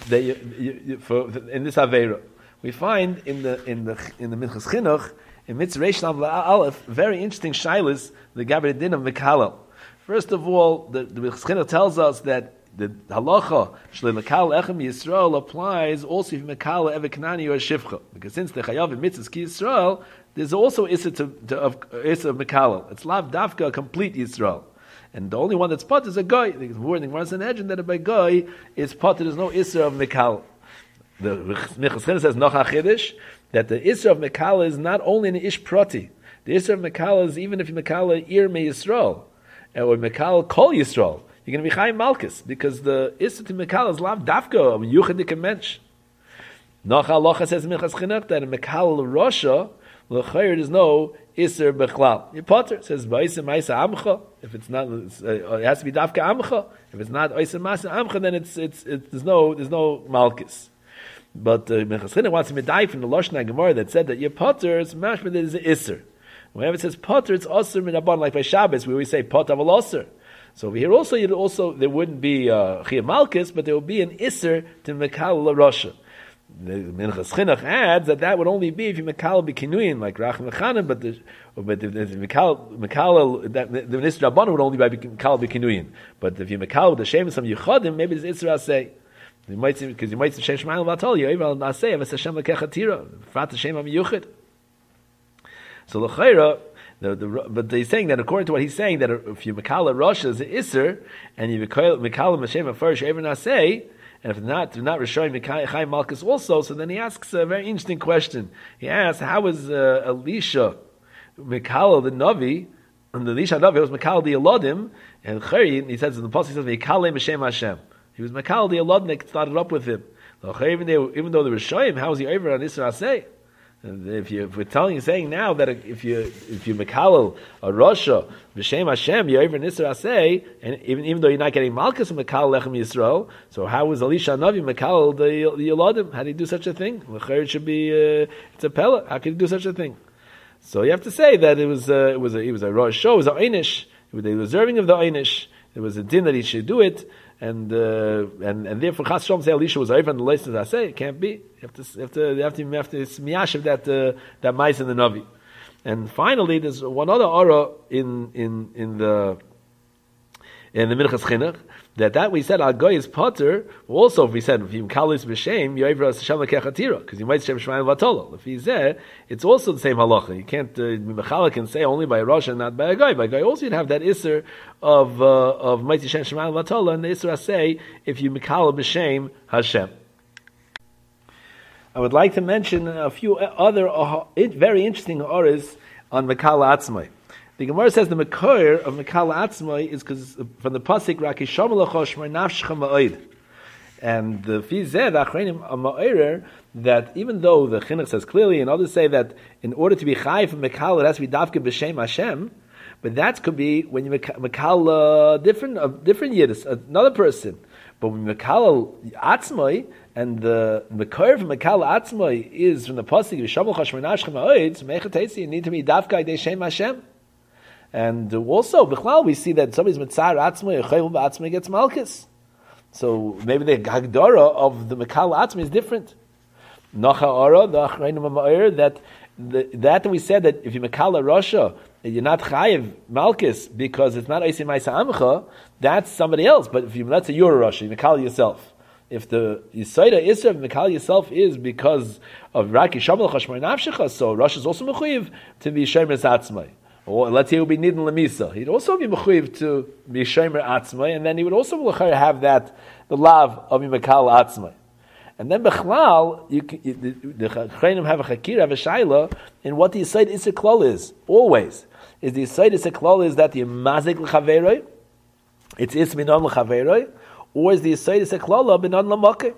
in this Avera. We find in the in the in the Minchas Chinuch, in Mitzvah Reish Lav Aleph, very interesting shilas, the Gaber din of Mekalel. First of all, the, the Minchas Chinuch tells us that the halacha shlei Mekalel echem Yisrael applies also if Mekalel ever Kanani or Shivcha, because since the Chayav in Mitzvahs Ki Yisrael, there's also Issa to, to, of Issa of Mekalel. It's Lav Davka, a complete Yisrael. And the only one that's pot is a guy. The word in Gemara Sanhedrin that by guy is pot, there's no Issa of Mekalel. The Minchas Chinuch says, Noch HaChidish, that the Issa of Mekalel is not only in the Ish Prati. The Issa of Mekalel is even if you Mekalel Ir Me Yisrael, or Mekalel Kol Yisrael, you're going to be Chaim Malkus, because the Issa to Mekalel is Lav Davka, a Yuchadik Mensch. Noch HaLocha says in Minchas Chinuch that in Mekalel Rosha, l'chayr there's no iser bechlal. Your potter says ba'isem ma'isa amcha. If it's not, it's, uh, it has to be dafka amcha. If it's not oisem ma'isa amcha, then it's it's, it's there's no there's no malchus. But Minchas Chinuch wants to medai from the Lashon Gemara that said that your potter is mashma that is an iser. Whenever it says potter, it's osir minabon, like by Shabbos we always say potter aval osir. So over here also, you'd also there wouldn't be chiyah uh, malchus, but there would be an iser to Mekalel Rosha. The Minchas Chinuch adds that that would only be if you Mekalel b'kinuyin, like Rach Mechanim, but the but the Mekalel that the Nisra Rabbanon would only be Mekalel b'kinuyin. But if you Mekalel with the Shem some Yichadim, maybe it's Isra Asay. You might see because you might say Shem Shemaim Vatol, you Yival Asay, if it's Hashem Lekechatira, Frat Hashem Am Yuchid. So l'chayra, the, the but he's saying that according to what he's saying that if you Mekalel Rosh is the Isser and you Mekalel Hashem Afarish Even Asay. And if not, do not Rishoyim Chaim Malkus also. So then he asks a very interesting question. He asks, how is uh, Elisha Mekalel the Navi, and the Elisha Navi was Mekalel the Elodim, and Chari, he says in the Pasuk, he says Mekalel B'Shem Hashem. He was Mekalel the Elodim that started up with him. Even though, even though the Rishoyim, how is he over on Isra Aseh? And if you if we're telling you saying now that if you if you Mekalel a Rosha B'Shem Hashem you're over in Isra Aseh, and even even though you're not getting Malchus and Mekalel Lechem Yisrael, so how was Elisha Navi Mekalel the the Yeladim? How did he do such a thing? L'chayr it should be uh, it's a pella. How could he do such a thing? So you have to say that it was uh, it was a, it was a Rosh Show, it was a Einish, it was a deserving of the Einish. It was a din that he should do it. And uh, and and therefore, Chas Shalom say Elisha was over on the license. I say it can't be. You have to you have to you have to, you have to it's miyashiv that uh, that mice in the Navi. And finally, there's one other aura in in in the in the Minchas Chinuch that that we said Agoy is potter. Also, if we said if you kalis b'shem, you over as Hashem lekechatira because you might Shem Shemaim Vatolo. If he's there, it's also the same halacha. You can't Mechalik uh, can say only by Rosh and not by a guy. By a guy also you'd have that iser of uh, of mighty Shem Shemaim Vatolo and the iser say if you mekal b'shem Hashem. I would like to mention a few other uh, very interesting auras on Mekal Atzmai. The Gemara says the Mekor of Mekal Atzmai is because from the pasuk Rakisham Lachosh Nafshcha Ma'id, and the Fizeh Achreinim Ma'ir that even though the Chinuch says clearly, and others say that in order to be Chai from Mekal it has to be Davke b'Shem Hashem, but that could be when you Mekal uh, different uh, different Yiddish, another person. But when Mekal Atzmai and the Mekor from Mekal Atzmai is from the pasuk Rakisham Lachosh Nafshcha Ma'id, so Mechatesi need to be Davke B'Shem Hashem. And also, b'chlal, we see that somebody's mitzar atzmai, chayil b'atzmai gets malchus. So maybe the hagdara of the mekal atzmai is different. Nacha ara, the achrayim ma'ir, that the, that we said that if you mekal a rasha, you're not chayiv malchus because it's not oisim ma'isa amcha, that's somebody else. But if you, let's say you're a rasha, you mekal yourself. If the yisoida isra of mekal yourself is because of raki shamel chashmar nafshecha, so rasha is also mechuyev to be shemer atzmai. or let's say it would be nidin lemisa, he'd also be mechuyev to be shomer atzmai, and then he would also have that the lav of Mikal atzmai. And then bechlal, you, you, the chayim have a chakira, have a shaila, and what the yisaid isser klal is always is the yisaid isser klal is that the mazik l'chaveroi, it's is minon l'chaveroi, or is the yisaid isser klal minon l'makei.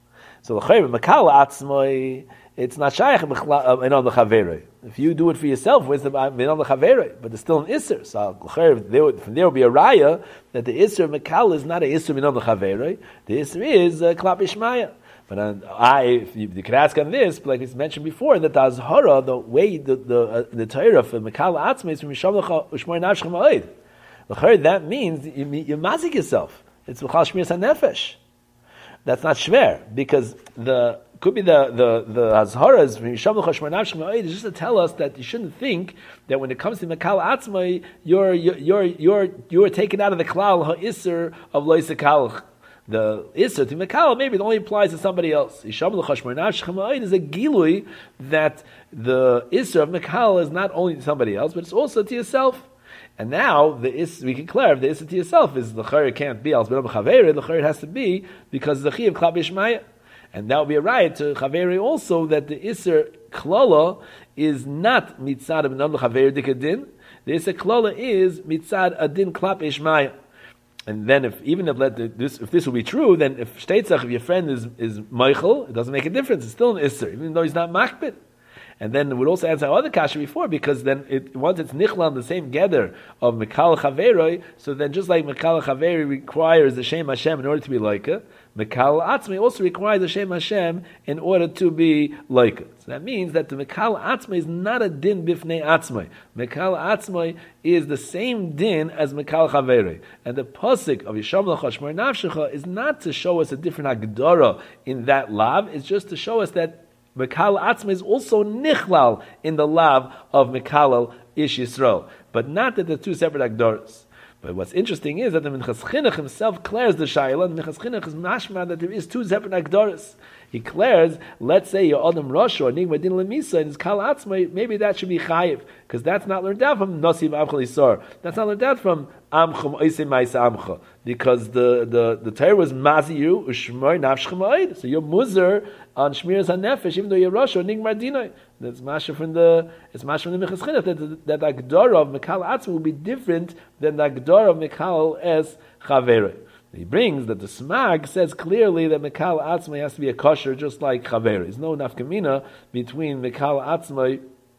So l'chayim Mikal atzmai, it's not shaykh minon l'chaveroi. If you do it for yourself, where's the minon l'chaveroi? But there's still an isser. So l'chayim, from there will be a raya that the isser of Mikal is not a isser minon l'chaveroi. The isser is uh, klap ishmaya. But uh, I, if you, you could ask on this, like it's mentioned before, that the azhara, the way the the uh, the Torah for Mikal atzmai is from Yishavlecha Ushmor Nafshcha Ma'od. L'chayr, that means you, you mazik yourself. It's L'chal Shmiras HaNefesh. That's not shver, because the could be the the the azharas from Yishavlecha Ushmor Nafshcha Ma'od is just to tell us that you shouldn't think that when it comes to Mikal atzmai, you're you're you're you're, you're taken out of the klal ha'isser of Lo Yisakal. The Isser to Mikal maybe it only applies to somebody else. Yishav l'chashmar nafshcha ma'od is a gilui that the Isser of Mikal is not only to somebody else, but it's also to yourself. And now the is we can clarify the Isser to yourself is the chayr can't be else, but the chayr has to be because the chi of klab ishmaya, and that would be a right to chaveri also that the Isser klala is not mitzad of non l'chaver dikadin. The Isser klala is mitzad adin klab ishmaya. And then, if even if let the, this if this will be true, then if shteitzach, if your friend is is Michael, it doesn't make a difference. It's still an isser, even though he's not machbid. And then it would also answer our other kasha before, because then it, once it's nichla on the same gather of Mikal Chaveroi, so then just like Mikal Chaveri requires the Shem Hashem in order to be like it, Mikal Atzmai also requires the Shem Hashem in order to be like it. So that means that the Mikal Atzmai is not a din bifnei Atzmai. Mikal Atzmai is the same din as Mikal Chaveri. And the pasuk of Yishav l'chashmar nafshecha is not to show us a different hagdara in that lav, it's just to show us that Mikal Atzma is also nichlal in the lav of Mikal Ish Yisrael, but not that they're two separate agdoras. But what's interesting is that the Minchas Chinuch himself declares the Shaila, and Minchas Chinuch is mashma that there is two separate agdoras. He declares, let's say your Adam Rosh or Nigma Din Lemisa and his Kal Atzma, maybe that should be chayiv, because that's not learned out from Nasiv Amchal Yisor. That's not learned out from Amchum Oisei Ma'isa Amcha, because the the the Torah was Maziyu Ushmor Nafshcha Ma'od. So you're muzer on Shmiras HaNefesh, even though you're Rosh or Nigma Dinoi. That's masha from the it's masha from the Minchas Chinuch that that the Agdara of Mikal Atzma will be different than the Agdara of Mikal as Chaveri. He brings that the Smag says clearly that Mikal Atzmai has to be a kosher just like Chaveri. There's no nafkamina between Mikal Atzmai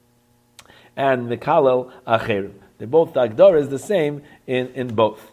and Mikal Acherim. They both, the Agdara is the same in, in both.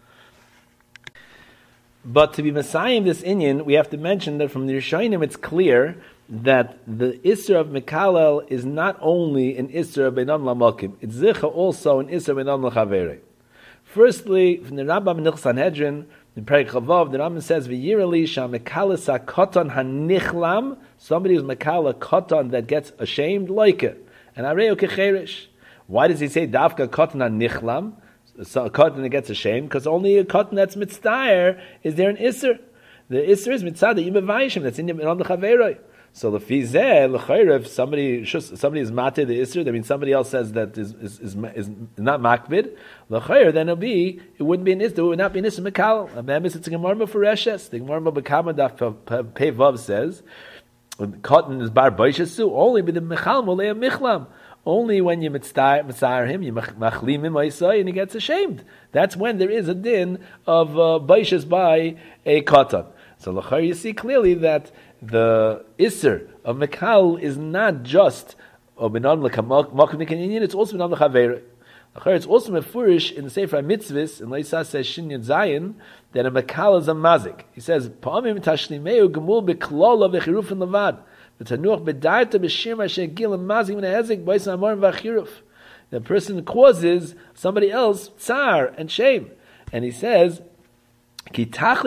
But to be Messiah this Inyan, we have to mention that from the Rishonim it's clear that the Isser of Mikal is not only an Isser of Beinon Lamakim, it's Zicha also an Isser of Beinon Chaveri. Firstly, from the Rambam in Hilchos Sanhedrin, in Perek Chavav, the Rambam says, "V'yirali shamekalas hakoton hanichlam." Somebody who's mekala koton that gets ashamed, like it. And areo kecherish. Why does he say davka koton hanichlam? So a koton that gets ashamed, because only a koton that's mitzdayer is there an isser. The isser is mitzad the yimavayishim that's in the on the chaveroi. So the fizeh l'chayr, if somebody somebody is mate the isser, that means somebody else says that is is is, is not makbid l'chayr, then it'll be it wouldn't be an isser, it would not be an isser mekal. And then it's a gemara for reshes. The gemara b'kama daf pevav says cotton is bar b'ishasu only with the mechal molei michlam. Only when you mitzayir him, you machlim him oisai, and he gets ashamed. That's when there is a din of uh, b'ishas by a cotton. So l'chayr you see clearly that the Isser of Mikal is not just Benon L'Makom Nikanyin, it's also Benon L'Chaver. It's also Mefurish in the Sefer HaMitzvahs, and Leisa says Shin Yud Zayin, that a Mikal is a mazik. He says, Pa'amim Tashlimeu Gemul B'Klola V'Chirufin Levad, V'Tanuach B'Darta B'Shim Asher Gil Mazik V'Nehezik B'Yis Amorim V'Chiruf. The person causes somebody else tsar and shame. And he says, the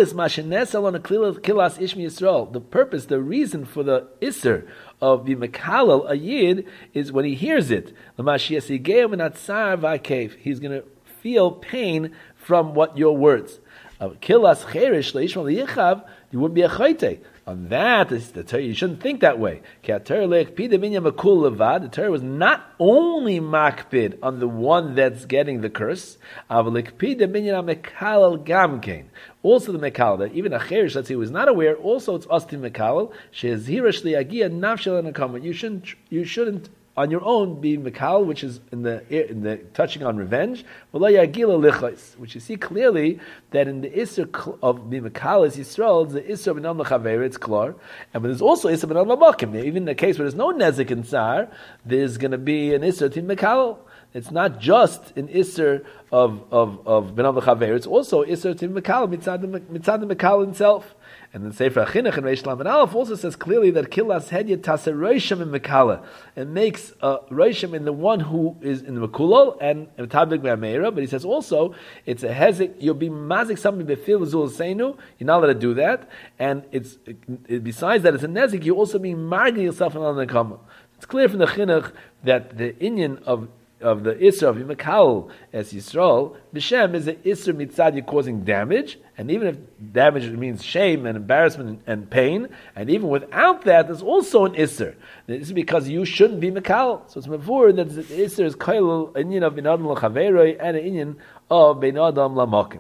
purpose, the reason for the Isser of the Mekalal a Yid is when he hears it. He's going to feel pain from what your words. You wouldn't be a chayte. On that, the Torah, you shouldn't think that way. The Torah was not only makpid on the one that's getting the curse, also the mekal, that even a cherish, let's say, who is not aware, also it's ostim mekal. You shouldn't, you shouldn't on your own be mekal, which is in the in the touching on revenge, which you see clearly that in the isser of being mekal is Yisrael, the isser of benam lechaver, it's klar, and but there's also isser benam lamakim. Even in the case where there's no nezik and tsar, there's going to be an isser to mekal. It's not just an isser of of of benam lechaver; it's also isser to mekal mitzad the mekal himself. And then Sefer Achinuch and Reish Lamed Aleph also says clearly that kilas hedya taser roishim in mekala. It makes a roishim in the one who is in the mekulal and tablik me'ameira. But he says also it's a hezek. You'll be mazik something befil zul seinu. You're not allowed to do that. And it's it, besides that it's a nezik. You also be marging yourself in the nekama. It's clear from the chinuch that the inyan of of the Isra of Yimekal as Yisrael, B'Shem is the Isra mitzad you causing damage, and even if damage means shame and embarrassment and pain, and even without that, there's also an Isra. This is because you shouldn't be Mekal. So it's Mavur that the Isra is Kailul, Inyan of Ben Adam L'Chaveroi, and an Inyan of Ben Adam L'Makim.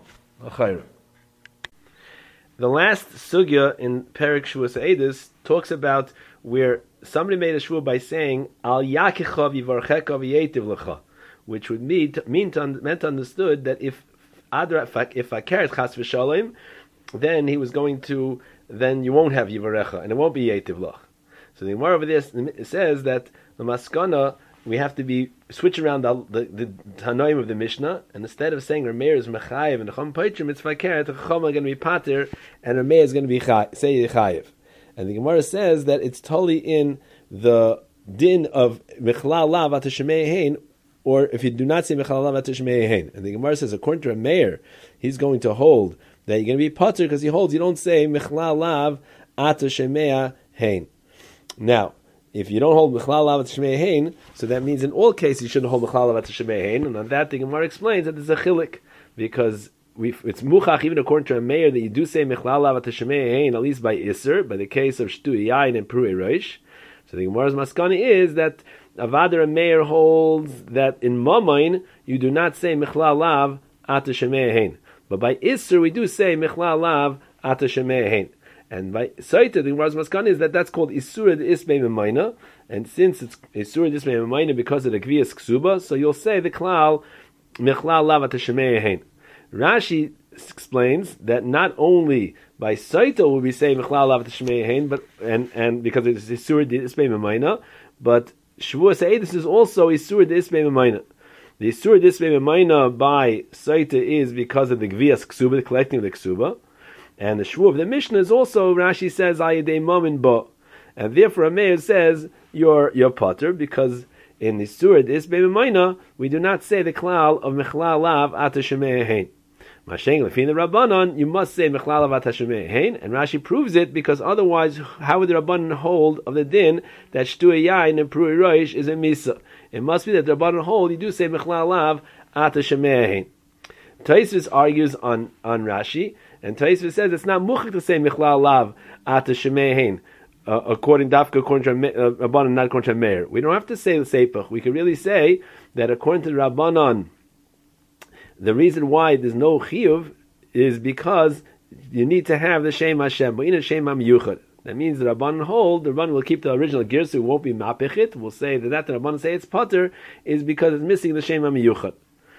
The last sugya in Perek Shavuos Eidos talks about where somebody made a shvua by saying Al Yakicha V'Varcheka V'Yetiv L'cha, which would mean mean to, meant understood that if Adra if Akeret Chas V'Shalom, then he was going to then you won't have Yivarecha and it won't be Yetiv L'ch. So the Gemara over there says that the Maskana we have to be switch around the the, the Tanoim of the Mishnah, and instead of saying Rameir is Mechayev and the Chum Poitrim, it's Fakeret, the Chum are going to be Pater, and Rameir is going to be chay, say Chayev. And the Gemara says that it's totally in the din of Mechlal Lav Atashemei Hein, or if you do not say Mechlal Lav Atashemei Hein. And the Gemara says, according to Rameir, he's going to hold that you're going to be Pater because he holds you don't say Mechlal Lav Atashemei Hein. Now, if you don't hold Mechlal Lav Atashemei Hein, so that means in all cases you shouldn't hold Mechlal Lav Atashemei Hein. And on that, the Gemara explains that there's a chilik because we it's muchach even according to a mayor that you do say Mechlal Lav Atashemei Hein at least by Isser, by the case of Shtui Yain and Pruei Roish. So the Gemara's maskani is that Avadar Meir holds that in Mamain you do not say Mechlal Lav Atashemei Hein, but by Isser we do say Mechlal Lav Atashemei Hein. And by Saita, the Gemara's maskani is that that's called Isura de Ismei Memaina, and since it's Isura de Ismei Memaina because of the Gvias Ksuba, so you'll say the Klal Mechlal Lav Atashemei Hein. Rashi explains that not only by Saita will we say Mechlal Lav Atashemei Hein, but and and because it's Isur de Ismei Memaina, but Shavuos Eidos is also Isur de Ismei Memaina. The Isur de Ismei Memaina by Saita is because of the Gvias Ksuba, the collecting of the Ksuba, and the Shavuot of the Mishnah is also Rashi says Ayidei Mamin Ba, and therefore Ameir says you're you're Potter because in the Isur de Ismei Memaina we do not say the klal of Mechlal Lav Atashemei Hein. Masheng lefin the Rabbanon, you must say Mechlal Lav Atashemei Hein, and Rashi proves it because otherwise, how would the Rabbanon hold of the din that Shtui Yain and Pruei Roish is a Misa? It must be that the Rabbanon hold you do say Mechlal Lav Atashemei Hein. Taisvis argues on on Rashi, and Taisvis says it's not muchik to say Mechlal Lav Atashemei Hein. Uh, according Dafka, according to uh, Rabbanon, not according to Meir. We don't have to say the Seipach. We could really say that according to Rabbanon, the reason why there's no chiyuv is because you need to have the Shem Hashem, but in a Shem HaMiyuchad. That means the Rabbanon hold, the Rabbanon will keep the original gear, so it won't be Mapechit. We'll say that that the Rabbanon say it's Potter is because it's missing the Shem HaMiyuchad.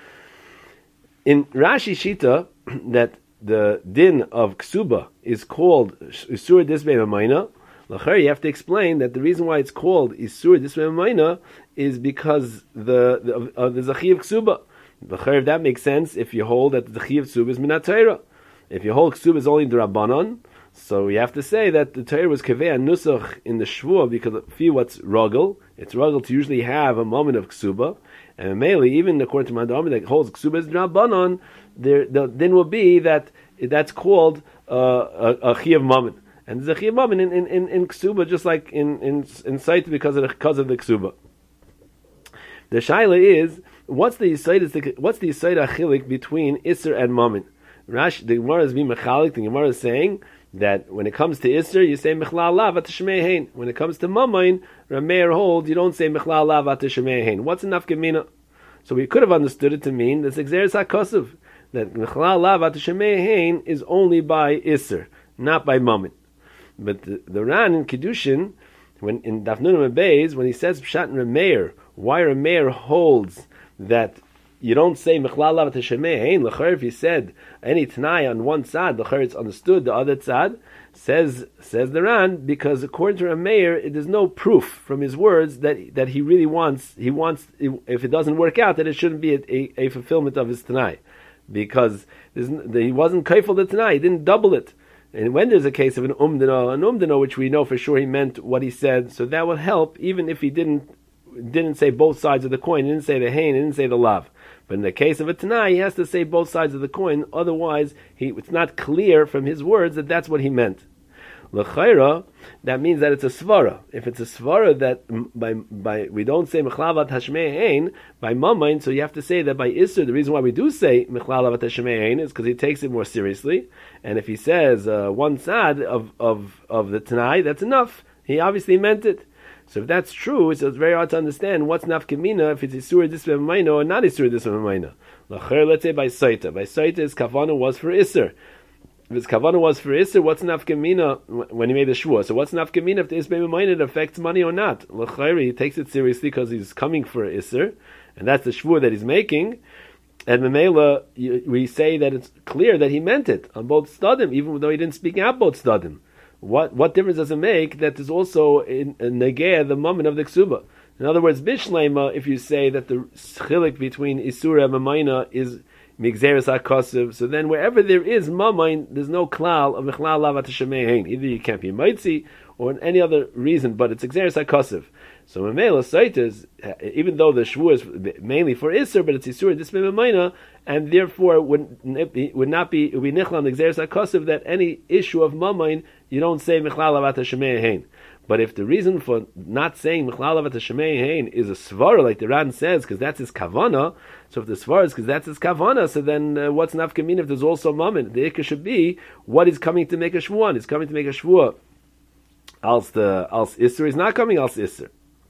In Rashi Shita, that the din of Ksuba is called Isur Disbei Mamayna, you have to explain that the reason why it's called Isur Disbei Mamayna is because the, the, of, of the Zachi of Ksuba. If that makes sense, if you hold that the Chi of Ksuba is Minat Torah. If you hold Ksuba is only the Rabbanon, so we have to say that the Torah was Kevei Nusach in the Shvuah because for what's Rogel, it's Rogel to usually have a moment of Ksuba, and mainly even according to Mandami that holds Ksuba as Rabbanon, there the then will be that that's called uh, a, a Chi of Mammon. And there's a Chi of Mammon in, in, in, in Ksuba just like in in, in Saita because of the, because of the Ksuba. The Shaila is What's the Yisayid? What's the Yisayid Achilik between Isser and Mammon? Rash, the Gemara is being mechalik. The Gemara is saying that when it comes to Isser, you say Mechlal Lav at Shemei Hein. When it comes to Mamain, Rameir holds, you don't say Mechlal Lav at Shemei Hein. What's enough Gemina? So we could have understood it to mean this Exeris HaKosuv, that Mechlal Lav at Shemei Hein is only by Isser, not by Mamain. But the, the Ran in Kiddushin, when in Daf Nun Beis, when he says Pshat and Rameir, why Rameir holds that you don't say Mechlal Lav at Shemei Hein, l'chayr, if he said any Tanai on one side, l'chayr it's understood, the other side, says says the Ran, because according to Rameir, there's no proof from his words that that he really wants, he wants, if it doesn't work out, that it shouldn't be a, a, a fulfillment of his Tanai. Because he wasn't kaifel the Tanai, he didn't double it. And when there's a case of an umdino, an umdino, which we know for sure he meant what he said, so that would help, even if he didn't didn't say both sides of the coin, he didn't say the hein, he didn't say the lav. But in the case of a Tanai, he has to say both sides of the coin, otherwise he, it's not clear from his words that that's what he meant. L'chayra, that means that it's a svara. If it's a svara that by by we don't say Mechlavat Hashmei Hein, by Mamain, so you have to say that by Isser, the reason why we do say Mechlavat Hashmei Hein is because he takes it more seriously. And if he says uh, one side of, of, of the Tanai, that's enough. He obviously meant it. So if that's true, so it's very hard to understand what's nafkamina if it's Isur Disveh Mamayna or not Isur Disveh Mamayna. L'cher, let's say by Saita. By Saita, his kavana was for Isur. If his kavana was for Isur, what's nafkamina when he made the shvua? So what's nafkamina if the Isbeh Mamayna it affects money or not? L'cher, he takes it seriously because he's coming for Isur, and that's the shvua that he's making. And Memela, we say that it's clear that he meant it on both stadim, even though he didn't speak out both stadim. What what difference does it make that is also in, in negea the moment of the ksuba? In other words, bishlema, if you say that the chilik between isura and mamayna is migzeres hakosiv, so then wherever there is mamayn, there's no klal of mechlal lavat shemei hein. Either you can't be mitzi or any other reason, but it's exeres hakosiv. So Mamela Saitas, even though the shvu is mainly for Isser, but it's Isur Dismei Mamayna, and therefore would would not be it would be Nichlan Exeres HaKosev that any issue of Mamayn you don't say Mechlal Avat Shemei Hein. But if the reason for not saying Mechlal Avat Shemei Hein is a svara, like the Ran says, because that's his kavana, so if the svara is because that's his kavana, so then uh, what's nafkamin if there's also Mammon? The ikka should be what is coming to make a shvuah. He's coming to make a shvuah. Als the als Isser is not coming als Isser.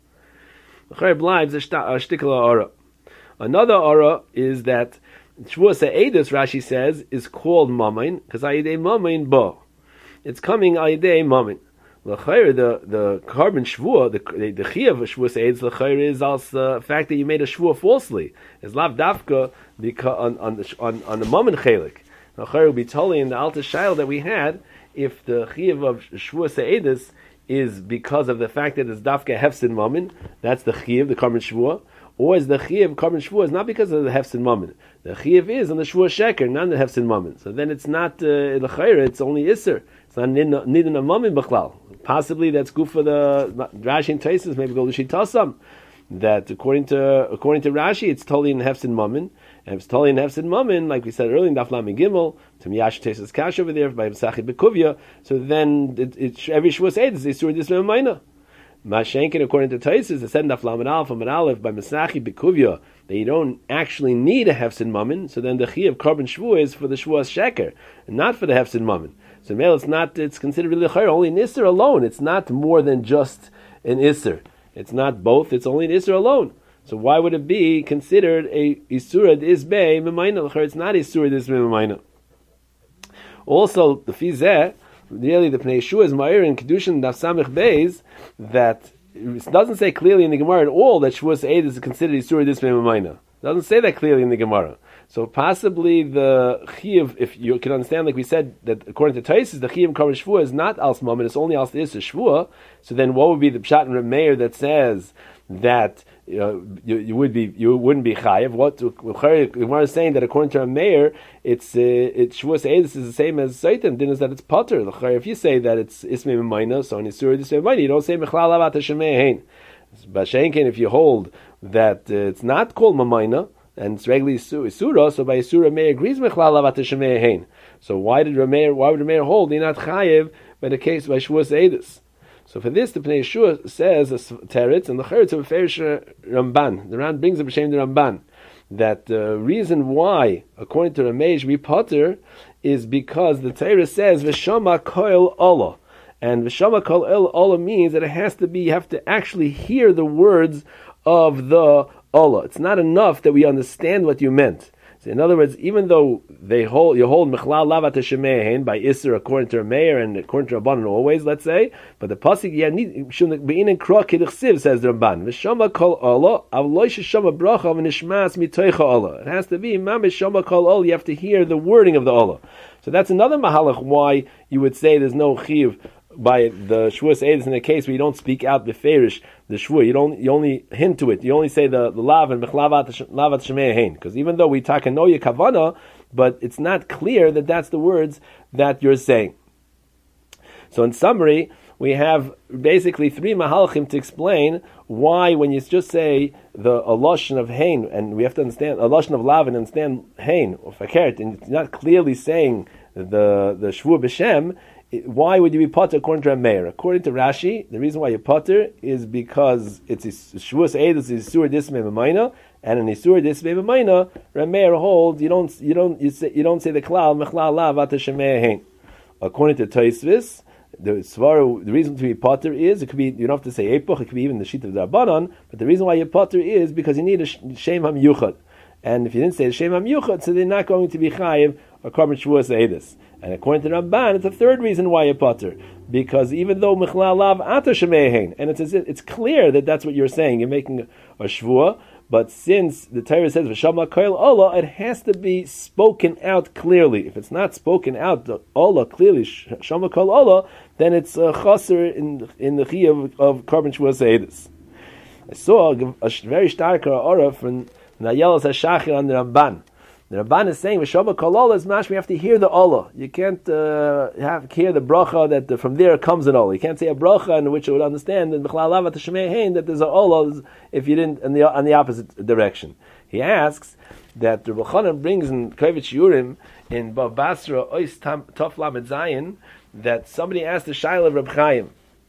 Another aura is that Shvuah Se'edus, Rashi says, is called Mamain, because Ayidei Mamain Bo. It's coming Ayidei Mamain. L'chayr, the the carbon Shvuah, the the, the Chi of Shvuah Se'edus, l'chayr is also the fact that you made a Shvuah falsely. It's Lav Dafka on, on the on, on the Mammon Chelik. L'chayr will be totally in the Alta Shail that we had, if the Chi of Shvuah Se'edus is because of the fact that it's dafka hefsin mammon, that's the chiyuv, the karban shvuah, or is the chiyuv karban shvuah is not because of the hefsin mammon. The chiyuv is on the shvuah sheker, not the hefsin mammon. So then it's not l'chayra, uh, it's only isser. It's not nidin a mammon b'chlal. Possibly that's good for the Rashi and Taisus, maybe go to Shitasam. That according to according to Rashi, it's totally in hefsin mammon. And if it's totally in hefsin mammon, like we said earlier in Daf Lamed Gimel, to Miyash Taisus Kash over there by Mesachi Bekuvia, so then it, it, every shvuah said is Isur Dismei Mamayna. Mashenkin, according to Taisus, it said in Daf Lamed Aleph and Aleph by Mesachi Bekuvia that you don't actually need a hefsin mammon. So then the chi of carbon shvuah is for the shvuah sheker, and not for the hefsin mammon. So male, it's not. It's considered really chayr only an isser alone. It's not more than just an isser. It's not both. It's only an isser alone. So why would it be considered a isura d'isbei memayna? It's not isura d'isbei memayna. Also, the fizeh, really the Pnei Yeshua is ma'ir in Kedushin Daf Samech Beis that it doesn't say clearly in the Gemara at all that Shavuos Eid is considered isura d'isbei memayna. It doesn't say that clearly in the Gemara. So possibly the chiyuv, if you can understand, like we said, that according to Taisus, the chiyuv karban shvuah is not als mammon; it's only als the isser shvuah. So then, what would be the pshat and Reb Meir that says that you, know, you, you would be you wouldn't be chayiv? What Gemara is saying that according to Reb Meir, it's uh, it's shvuah se'edus is the same as seitan. Then is that it's potter. If you say that it's ismei memayna, so in isur ismei memayna, you don't say mechlal avat shemei hein. But shenkin, if you hold that uh, it's not called mamayna, and it's regularly Isura, so by Isura Meir agrees Mechlal Avat Shemei Hein. So why did Rameir, why would Rameir hold you're not Chayev by the case by Shavuos Eidus? So for this, the Pnei Yeshua says a teretz, and the cheretz of a Ferish Ramban. The Ran brings up B'Shem the Ramban that the reason why, according to Ramesh, we potter is because the Torah says V'shama koil Allah. And V'shama koil Allah means that it has to be, you have to actually hear the words of the Allah. It's not enough that we understand what you meant. So in other words, even though they hold, you hold Mechlal Lavat Shemehen by Isser according to Meir and according to Rabban always, let's say, but the pasuk Yanid Shun Beinin Kra Kidchsiv says the Rabban V'shama Kol Allah Avloy Shama Bracha V'Nishmas Mitoicha Allah. It has to be Mamish Shama Kol Allah. You have to hear the wording of the Allah. So that's another mahalach why you would say there's no chiv by the Shavuos Eidos in the case where you don't speak out beferish the Shavuot. You don't. You only hint to it. You only say the, the lav and mechlavat lavat shemei hein. Because even though we talk anoya kavana, but it's not clear that that's the words that you're saying. So in summary, we have basically three mahalchim to explain why when you just say the a lashon of hein, and we have to understand a lashon of lav and understand hein or fakert, and it's not clearly saying the the Shavuot b'shem. Why would you be potter according to Rameir? According to Rashi, the reason why you potter is because it's Shavuos Eidos is Isur Dismei B'Mayna, and in Isur Dismei B'Mayna, Rameir holds you don't you don't you, say, you don't say the klal Mechlal Lav Ata Shemei Hein. According to Tosfos, the Svar, the reason to be potter is it could be you don't have to say Epoch, it could be even the sheet of the Rabbanon, but the reason why you potter is because you need a Shem HaMiyuchad. And if you didn't say Shem HaMiyuchad, so they're not going to be chayiv or korban Shavuos Eidos. And according to Ramban, it's a third reason why you potter, because even though Mechlal Lav Ata Shemei Hein, and it's it's clear that that's what you're saying, you're making a, a Shavuah, but since the Torah says V'shama koil Allah, it has to be spoken out clearly. If it's not spoken out, the Allah clearly Shama koil Allah, then it's a chaser in in the chiyuv of korban Shavuos Eidos. I saw a, a very stark aura from Nayelas HaShachir on the Ramban. The Ramban is saying, "V'shama kol Allah is mash." We have to hear the Allah. You can't uh, have hear the bracha that the, from there comes an Allah. You can't say a bracha in which you would understand that Mechlal Lav Ata Shemei Hein that there's an Allah if you didn't in the on the opposite direction. He asks that the Rebbe Chanan brings in Kovitz Yurim in Bav Basra Ois Tov Lamed Zayin that somebody asked the Shaila of Reb Chaim.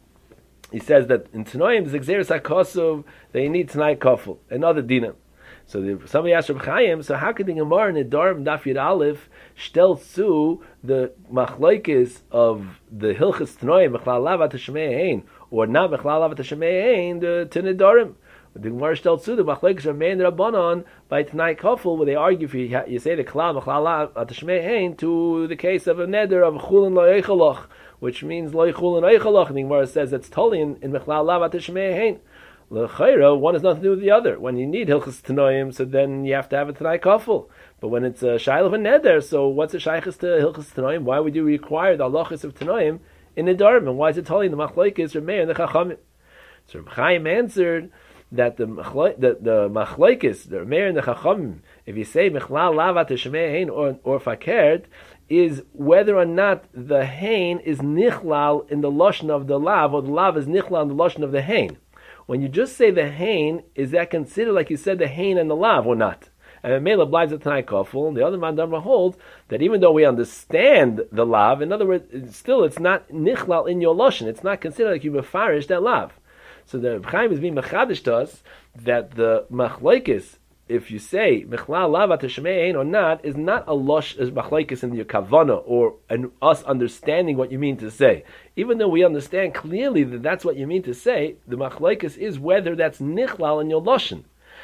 He says that in Tanoim Zegzeres HaKosov they need Tanai Kofel and other dinim. So the, somebody asked Reb Chaim, so how could the Gemara in the Darm Daf Yud Aleph stel zu the machlokes of the Hilchas Tanoim Mechlal Lav Ata Shemei Hein or not Mechlal Lav Ata Shemei Hein the Tnedarim? The Gemara stel zu the machlokes are made Rabbanon by Tanai Kofel where they argue if you, you say the Klal Mechlal Lav Ata Shemei Hein to the case of a neder of Chulin Lo Eichalach, which means Lo Chulin Eichalach. And the Gemara says that's totally in, in Mechlal Lav Ata Shemei Hein. L'chayra, one has nothing to do with the other. When you need Hilchas Tanoim, so then you have to have a Tanai Kofel. But when it's a Shaila of a Neder, so what's a Shaychus to Hilchas Tanoim? Why would you require the halachas of Tanoim in the Nedarim? And why is it telling the Machlokes Rameir and the Chachamim? So Reb Chaim answered that the Machlokes, the, the Machlokes, the Rameir and the Chachamim, if you say Mechlal Lav Ata Shemei Hein or or Fakert, is whether or not the Hein is Nichlal in the Lashon of the Lav, or the Lav is Nichlal in the Lashon of the Hein. When you just say the Hain, is that considered like you said the Hain and the Lav or not? And Mela blives the Tanai Kofel, and the other Mandamra holds that even though we understand the Lav, in other words, still it's not Nichlal in your Lashon. It's not considered like you mefarish that Lav. So the Chaim is being mechadish to us that the Machlokes, if you say Mechlal Lav Ata Shemei Hein or not, is not a lush as Machlokes in your Kavana or an, us understanding what you mean to say. Even though we understand clearly that that's what you mean to say, the Machlokes is whether that's Nichlal in your Lashon.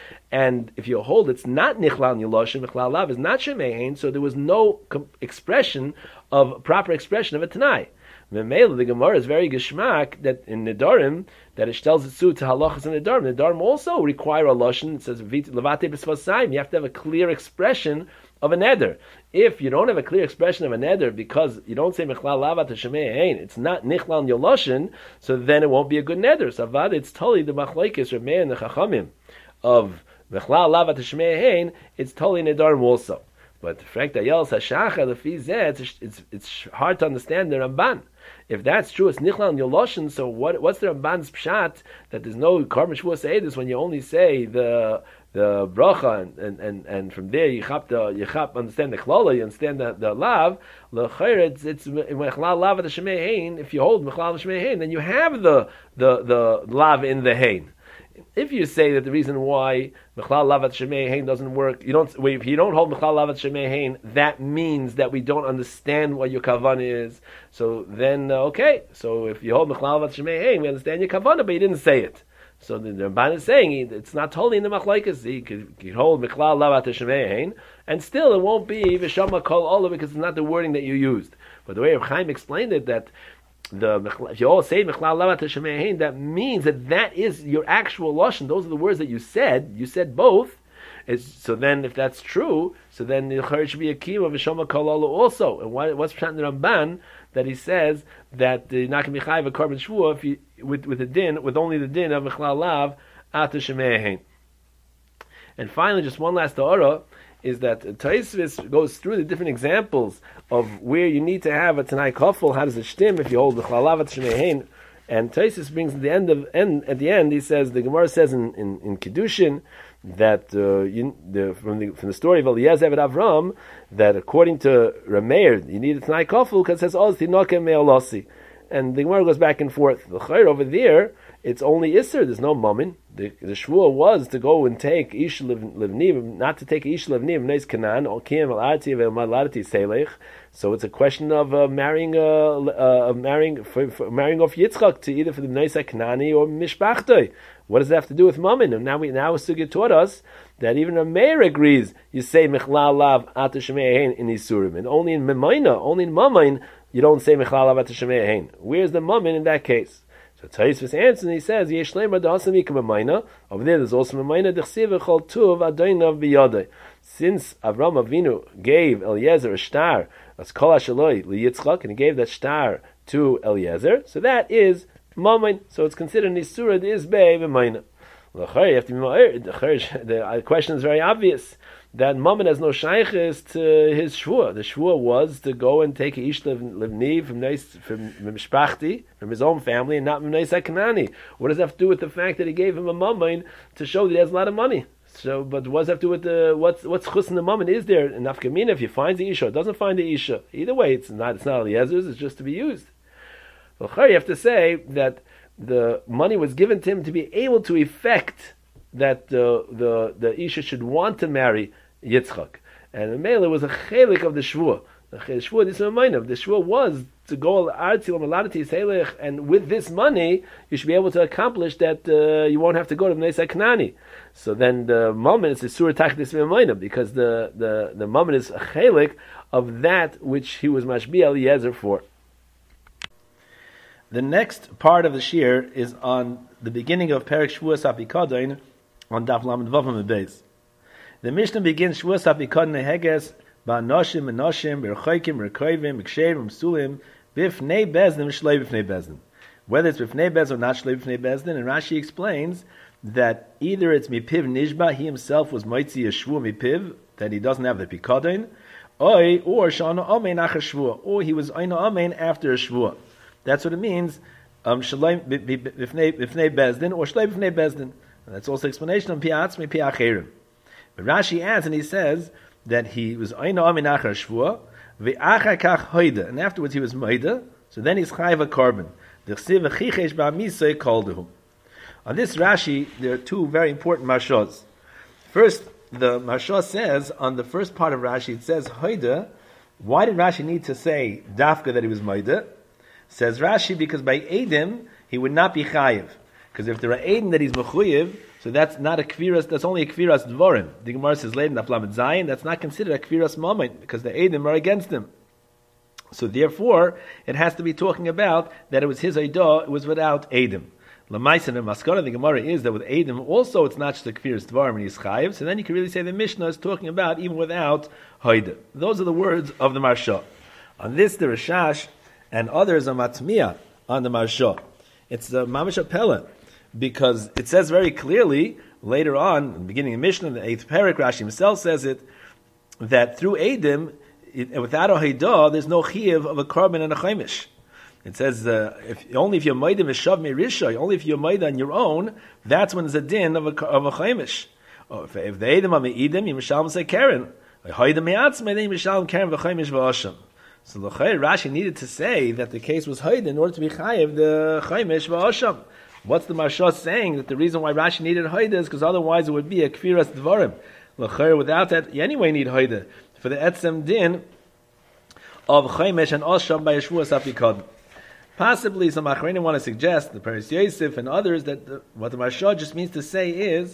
And if you hold it's not Nichlal in your Lashon, Mechlal Lav is not Shemei Hein, so there was no com- expression of, proper expression of a Tanai. Memela, the Gemara is very geschmack that in Nedarim, that it tells it to halachas in Nedarim. Nedarim also require a lashon. It says levate b'svasayim. You have to have a clear expression of a neder. If you don't have a clear expression of a neder because you don't say mechlal lav ata shemei hein, it's not nichlal in your lashon, so then it won't be a good neder. So avad it's totally the machlokes Rameir and the Chachamim of mechlal lav ata shemei hein. It's totally Nedarim also. But the fact that Yel Sashachar the Fizeh, it's it's it's hard to understand the Ramban. If that's true, it's Nichlal in your Lashon, so what, what's the Ramban's pshat that there's no Korban Shavuos Eidos when you only say the the bracha and, and, and, and from there you chap the you chap understand the klala, you understand the, the lav. L'chayr it's it's mechlal lav at the shemei hein. If you hold mechlal shemei hein, then you have the the the lav in the hein. if you say that the reason why Mechlal Lavat Shemei Hein doesn't work, you don't. If you don't hold Mechlal Lavat Shemei Hein, that means that we don't understand what your kavanah is. So then, uh, okay. So if you hold Mechlal Lavat Shemei Hein, we understand your kavanah, but you didn't say it. So the, the Ramban is saying it's not totally in the machlokes. You could, you could hold Mechlal Lavat Shemei Hein, and still it won't be V'shama Kol Ola because it's not the wording that you used. But the way Reb Chaim explained it, that The, if you all say Mechlal Lavat Shemei Hein, that means that that is your actual lashon. Those are the words that you said. You said both. It's, so then, if that's true, so then the Chayr should be a kiyum of V'shama Kol Ola also. And what, what's Pshat in the Ramban that he says that you're not going to be chayiv a korban shvuah if you with with the din with only the din of Mechlal Lav at Shemei Hein. And finally, just one last ha'ara is that Tosfos goes through the different examples of where you need to have a Tanai Kofel. How does it stem if you hold the Mechlal Lav Shemei Hein? And Tosfos brings at the end of end at the end he says the Gemara says in in, in Kiddushin that uh, you, the, from the from the story of Eliezer and Avram that according to Rameir you need a Tanai Kofel because it says Oz Tinokem Me'olosi, and the Gemara goes back and forth. The Chayr over there, it's only Isser, there's no Mammon. The, the Shvuah was to go and take Ish Levniv, not to take Ish Levniv, Neis Kanan, or Kiyam Al-Arti, Ve'Mal-Arti Selech. So it's a question of uh, marrying, uh, uh, marrying, for, for marrying off Yitzchak to either for the Neis Kanani or Mishpachtoi. What does that have to do with Mammon? And now we, now Sugya taught us that even a mayor agrees, you say Mechlal Lav Ata Shemei Hein in Isurim. And only in Memaina, only in Mamain, you don't say Mechlal Lav Ata Shemei Hein. Where's the Mammon in that case? So Tosfos answers and he says, Yesh Leimar Da'asam Ikam Memaina. Over there there's also Memaina D'chsiv Echol Tuv Adoinav B'yodai. Since Avram Avinu gave Eliezer a star, as Kol HaShaloi LiYitzchak, and he gave that star to Eliezer, so that is Mammon. So it's considered Nisura D'izbei Memaina. You have to be the question is very obvious that Mammon has no shaykhis to his shvuah. The shvuah was to go and take a ish levni from from mishpachti, from his own family, and not from neis kanani. What does that have to do with the fact that he gave him a mammon to show that he has a lot of money? So, but what does that have to do with the what's what's chus in the mammon? Is there an nafkamina if he finds the isha, or doesn't find the isha? Either way, it's not it's not Eliezer's. It's just to be used. Well, you have to say that the money was given to him to be able to effect that the the the isha should want to marry Yitzchak, and the Mele was a chelik of the shvuah. The shvuah, this is a minor. The shvuah was to go artzil maladati selech, and with this money, you should be able to accomplish that. Uh, you won't have to go to Bnei Kanani. So then the moment is the surah tachdis minor, because the the the moment is a chelik of that which he was mashbi Eliezer for. The next part of the shir is on the beginning of Perek Shvuas Apikadain on Daf Lamed Vavam Beis. The Mishnah begins Shvuas Apikadain Heges Ba'anoshim Anoshim Berchoikim Rekoivim B'Ksherim Sulim Bifnei Bezdin Shlei Bifnei Bezdin. Whether it's Bifnei Bezdin or not Shlei Bifnei Bezdin, and Rashi explains that either it's Mipiv Nishba, he himself was Moitzi Yeshvu Mipiv, that he doesn't have the Pikadain, or or Shana Amein Achar Shvuah, or he was Aina Amein after a Shvuah. That's what it means. Um, Shalom b'fnei bezdin or shlei b'fnei bezdin. That's also explanation of piatzmi piacherim. But Rashi adds and he says that he was oina amin achar shvuah ve'achar kach hoida, and afterwards he was moida. So then he's chayiv a korban. D'chsiv v'chichesh ba'misay koldehu. On this Rashi, there are two very important marshos. First, the marshos says on the first part of Rashi, it says hoida. Why did Rashi need to say dafka that he was moida? Says Rashi, because by Eidim, he would not be chayiv. Because if there are Eidim that he's mechuyev, so that's not a kviras, that's only a kviras dvorim. The Gemara says later in Aflamet Zayin, that's not considered a kviras moment, because the Eidim are against him. So therefore, it has to be talking about that it was his Eidah, it was without Eidim. Lamaisan and Maskara, the Gemara is that with Eidim, also it's not just a kviras dvorim and he's chayiv, so then you can really say the Mishnah is talking about even without Hoida. Those are the words of the Marsha. On this, the Rashash and others are matmiya on the Marsha. It's the Mamash Pella, because it says very clearly later on, in the beginning of Mishnah, the eighth parak, Rashi himself says it, that through Eidim, it, without a Haidah, there's no Chiyav of a Korban and a Chaimish. It says, uh, if, only if you're Maidim Eshav Merisha, only if you're Maidah on your own, that's when there's a din of a, of a Chaimish. Oh, if, if the Eidim are Me'idim, you Mishalm say Karen. Haidim Me'atzme, then you Mishalm Karen v'Chaimish v'Asham. So Rashi needed to say that the case was Haid in order to be Chayiv the Chaimish v'Asham. What's the Marsha saying? That the reason why Rashi needed Haida is because otherwise it would be a Kfiras Dvarim. L'chayr, without that, you anyway need Haida for the Etzem Din of Chaimesh and Osham by Yeshua Sapikod. Possibly some Achrenim want to suggest, the Paris Yosef and others, that the, what the Marsha just means to say is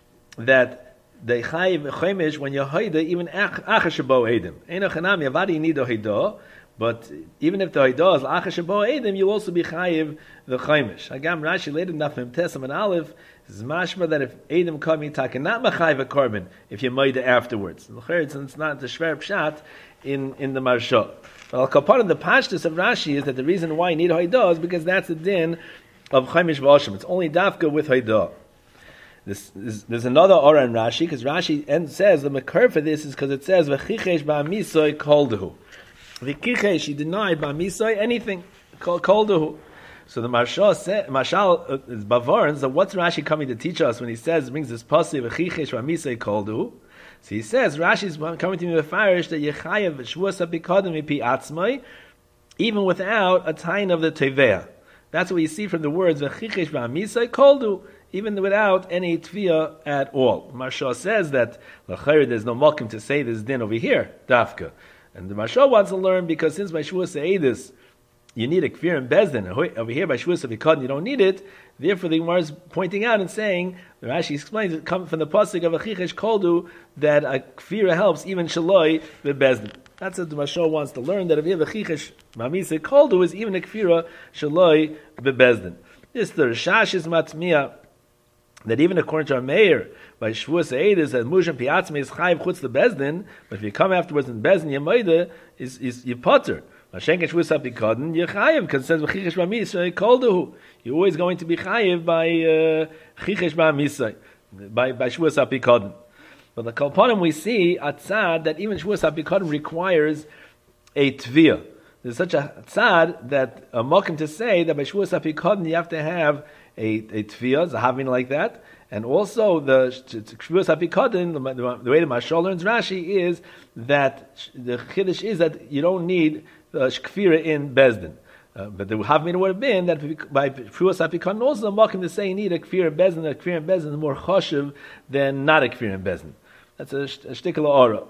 that the Chayiv Chaimesh, when you Haida, even Achashabo Edim. Eino Chanam, Yavadi need a Haida, but even if the Haida is Achashabo Edim, you'll also be Chayiv the Chaimesh. Agam Rashi later Nafim Tesam and Aleph is mashma that if Edim come Yitak and not Machayiv a Korban, if you Maida afterwards. It's not the Shver Pshat in, in the Marsha. But Al Kaparan, the Pashtus of Rashi is that the reason why you need Haida is because that's the din of Chaimesh V'Osham. It's only Dafka with Haida. This, this, there's another Ora in Rashi, because Rashi and says the Makar for this is because it says V'chichesh ba'misoi koldehu. V'chichesh, he denied ba'misoi anything, koldehu. So the Marshal said, Marshal uh, is Bavarn, so what's Rashi coming to teach us when he says, brings this pasuk V'chichesh ba'misoi koldehu? So he says, Rashi is coming to me with farish that Yechayev Shvuas HaPikadon Mipi Atzmai, even without a tain of the Tevea. That's what you see from the words V'chichesh ba'misoi koldehu, even without any tviyah at all. Marsha says that l'chayr there's no malkim to say this din over here, dafka. And the Marsha wants to learn because since by Shvuas Se'edis you need a kfir and bezdin, over here by Shvuas HaPikadon you don't need it, therefore the Gemara is pointing out and saying, the Rashi explains it comes from the pasuk of Achichesh Koldu, that a kfir helps even shaloi the bezdin. That's what the Marsha wants to learn, that if you have Achichesh Mamisa Koldu is even a kfira shaloi the bezdin. This the Rashash is matmiyah, that even according to our mayor, by Shvuas Se'edis, that Mushan Piatzme is Chayiv Chutz the Bezdin, but if you come afterwards in Bezdin, your Maida is, is your potter. Mashenken Shvuas HaPikadon, you're Chayiv, because it says V'chichesh ba'misai koldehu. You're always going to be Chayiv by Chichesh ba'misai, by by Shvuas HaPikadon. But the Kalpanim we see atzad that even Shvuas HaPikadon requires a tviyah. There's such a tzad that a mokim to say that by Shvuas HaPikadon you have to have a, a tviyah, a having like that, and also the Shvuas HaPikadon, the, the way the Mashal learns Rashi is that the chiddush is that you don't need the kfira in Bezdin. Uh, but the having would have been that by Shvuas HaPikadon also the mokim to say you need a kfira in Bezdin, a kfira in Bezdin is more choshev than not a kfira in Bezdin. That's a, a shtikla ora.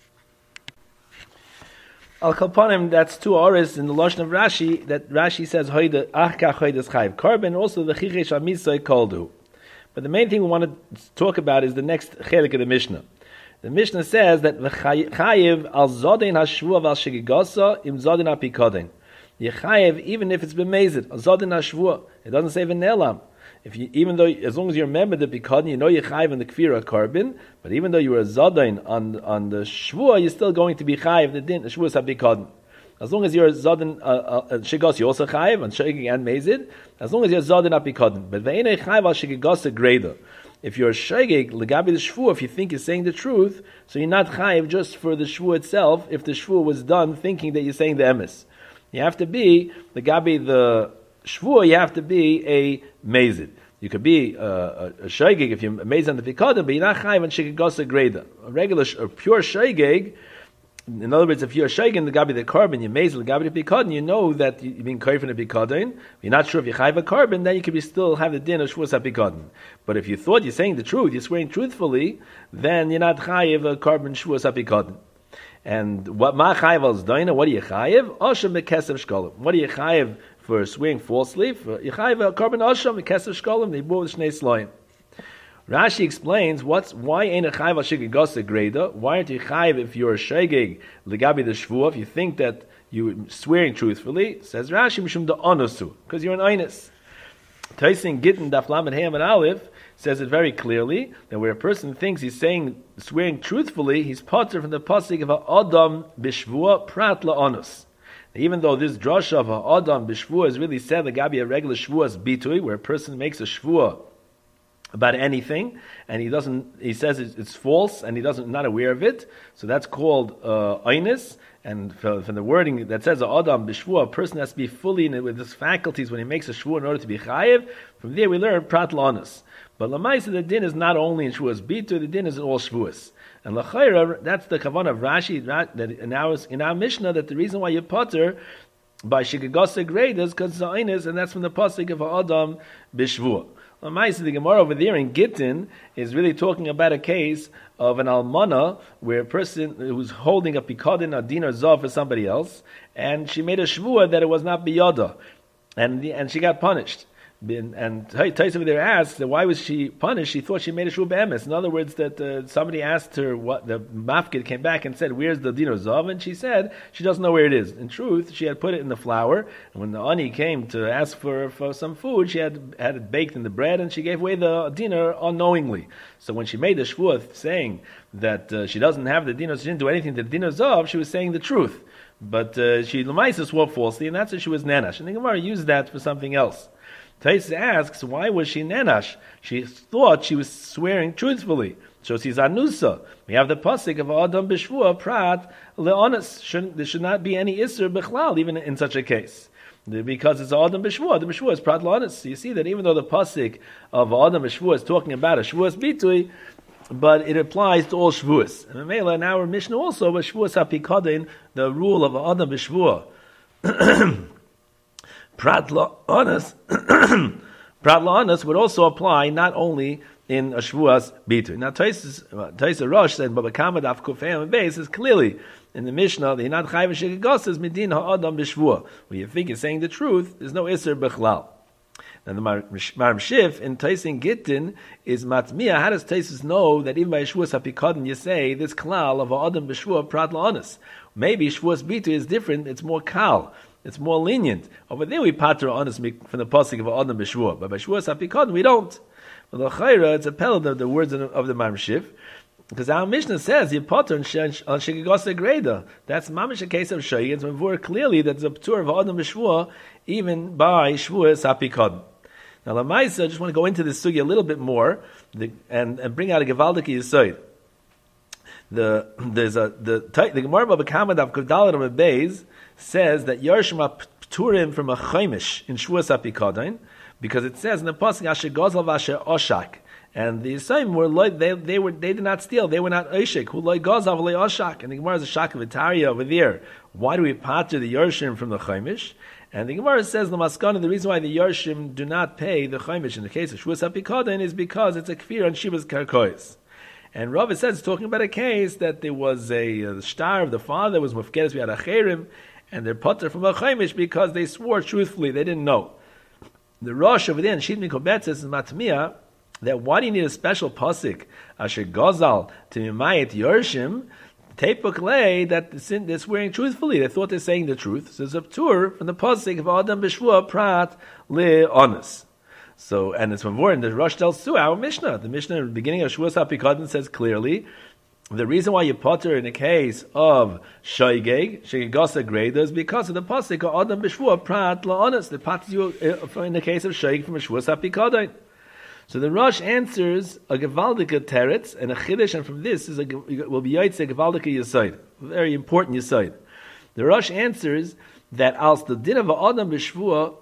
Al Kalpanim, that's two oras in the Lashon of Rashi, that Rashi says, Hoida, Achka Hoidas Chayiv Korban, also the Chichesh Amisoi Koldu. But the main thing we want to talk about is the next chelik of the Mishnah. The Mishnah says that Chayiv al Zodin HaShvuah al Shigigasa im Zodin HaPikadon. Yechayiv, even if it's been mazed, al Zodin HaShvuah. It doesn't say V'nelam. If you, even though, as long as you remember the Pikadon, you know you're chayiv in the Kfira Korban, but even though you were a Zadain on on the Shvuah, you're still going to be chayiv the din, the Shvuah HaPikadon. As long as you're a Zadain, uh, uh, Shigos, you're also chayiv, on Shegig and Mezid, as long as you're a Zadain HaPikadon. But Ve'enei chayiv al Shigigos Greda. If you're a Shegig, Legabi the Shvuah, if you think you're saying the truth, so you're not chayiv just for the Shvuah itself, if the Shvuah was done thinking that you're saying the emes. You have to be, Legabi the Shvuah, you have to be a Mezid. You could be uh, a, a shaygig if you're amazed on the pikadon, but you're not chayiv on shigigasa greda. A regular, a pure shaygig, in other words, if you're a shaygig in the gabi the carbon, you're amazed on the gabi the pikadon, you know that you're being kaif in the pikadon. You're not sure if you're chayiv a carbon, then you could be still have the din of shvuas pikadon. But if you thought you're saying the truth, you're swearing truthfully, then you're not chayiv a carbon shvuas pikadon. And what ma chayiv al zdaina? What do you chayiv? Oshem mekesev shkolim. What do you chayiv? For swearing falsely, for Yechayiv a carbon asham, Kesef Shkolim, they bore the Shnei Sloim. Rashi explains what's why ain't a chayiv al shigigasa greda? Why aren't you chayiv if you're a shegig legabi the shvuah? If you think that you're swearing truthfully, says Rashi mishum da onosu, because you're an einus. Taisin Gittin Daf Lamed Ham and Aleph says it very clearly that where a person thinks he's saying swearing truthfully, he's potter from the pasuk of Adam b'shvuah prat la'onus. Even though this drasha of Adam b'shvuah is really said like Gabi a regular shvuah's bitui, where a person makes a shvuah about anything, and he doesn't, he says it's, it's false, and he doesn't, not aware of it, so that's called uh, einis. And from the wording that says Adam b'shvuah, a person has to be fully in it with his faculties when he makes a shvuah in order to be chayiv. From there we learn prat l'anus. But l'maisa the din is not only in shvuah's bitui, the din is in all shvuahs. And l'chayra, that's the kavanah of Rashi that in our in our Mishnah, that the reason why you potter by Shigagasa Greidas, because it's Ainis, and that's from the pasuk of Adam Bishvua. The Gemara over there in Gittin is really talking about a case of an almana where a person who's holding a pikadin, a dinar zav for somebody else, and she made a shvua that it was not biyada, and the, and she got punished. And Tais over there asked, why was she punished? She thought she made a shvua be'emes. In other words, that uh, somebody asked her what the mafkid came back and said, "Where's the dinar zav?" And she said she doesn't know where it is. In truth, she had put it in the flour, and when the ani came to ask for, for some food, she had had it baked in the bread, and she gave away the dinar unknowingly. So when she made the shvua saying that uh, she doesn't have the dinar, she didn't do anything to the dinar zav, she was saying the truth. But uh, she l'maisa swore falsely, and that's why she was nenash. And the Gemara used that for something else. Tais asks, why was she nenash? She thought she was swearing truthfully. So she's anusa. We have the pasuk of Adam b'shvua prat leonis. There should not be any isser b'chlal, even in such a case, because it's Adam b'shvua. The b'shvua is prat leonis. So you see that even though the pasuk of Adam b'shvua is talking about a shvuas bitui, but it applies to all shvuas. And in our Mishnah also, but shvuas hapikadin, the rule of Adam b'shvua. Prat la'anas, prat la'anas would also apply not only in a shvuas bitur. Now Taisa Rosh said, "Baba Kama daf kufayim and beis" is clearly in the Mishnah. The hinad chayv shegagos is midin ha'adam b'shvua. Where you think you're saying the truth, there's no iser b'chlal. Now the Maram Shif in Taisin Gittin is matmia. How does Taisus know that even by shvuas hapikadin you say this klal of ha'adam b'shvua prat la'anas? Maybe shvuas bitur is different. It's more kal. It's more lenient. Over there we pater honest from the pasuk of Adam b'shvua, but by shvuas hapikadin we don't. But the chayra, it's a pellet of the words of the Maram Shif, because our Mishnah says you pater on shegigasa greda. That's mamish a case of shayins. When we're clearly that's a ptur of Adam b'shvua even by shvuas hapikadin. Now Lamaisa, I just want to go into this sugi a little bit more the, and, and bring out a gewaldike yesod. The there's a the the Gemara Baba Kama daf Kavdalat on Beis says that Yarshim pturim from a chaimish in shvuas hapikadin, because it says in the pasuk asher gozal v'asher oshak, and the Yisayim were like they they were they did not steal, they were not oshik who like gozal v'lei oshak, and the Gemara is a shak of Itaria over there. Why do we pater the Yarshim from the chaimish? And the Gemara says the maskana, the reason why the Yarshim do not pay the chaimish in the case of shvuas hapikadin is because it's a kfir on Shiva's karkois. And Rava says, it's talking about a case that there was a, a star of the father was mufkedes v'yad acherim, and they're potter from a chaimish because they swore truthfully, they didn't know. The Rosh over there in Shit Mikobet says in Matmiyah that why do you need a special pasuk asher gozal to mimayit yorshim tepuk lei that they're swearing truthfully, they thought they're saying the truth. So it's a ptur from the pasuk of Adam b'shvua prat le'onis. So, and it's from in the Rosh tells to our Mishnah. The Mishnah in the beginning of Shvuas HaPikadon says clearly, the reason why you potter in a case of Shoigeg, Shegigasa Greda, is because of the pasuk of Adam B'Shvua Prat La'onis, that potters you in the case of Shoigeg from Shvuas HaPikadon. So the Rosh answers a Gevaldika teretz, and a Chiddush, and from this is a, will be Yaitse Gevaldika Yesod, very important Yesod. The Rosh answers that als the din of Adam B'Shvua,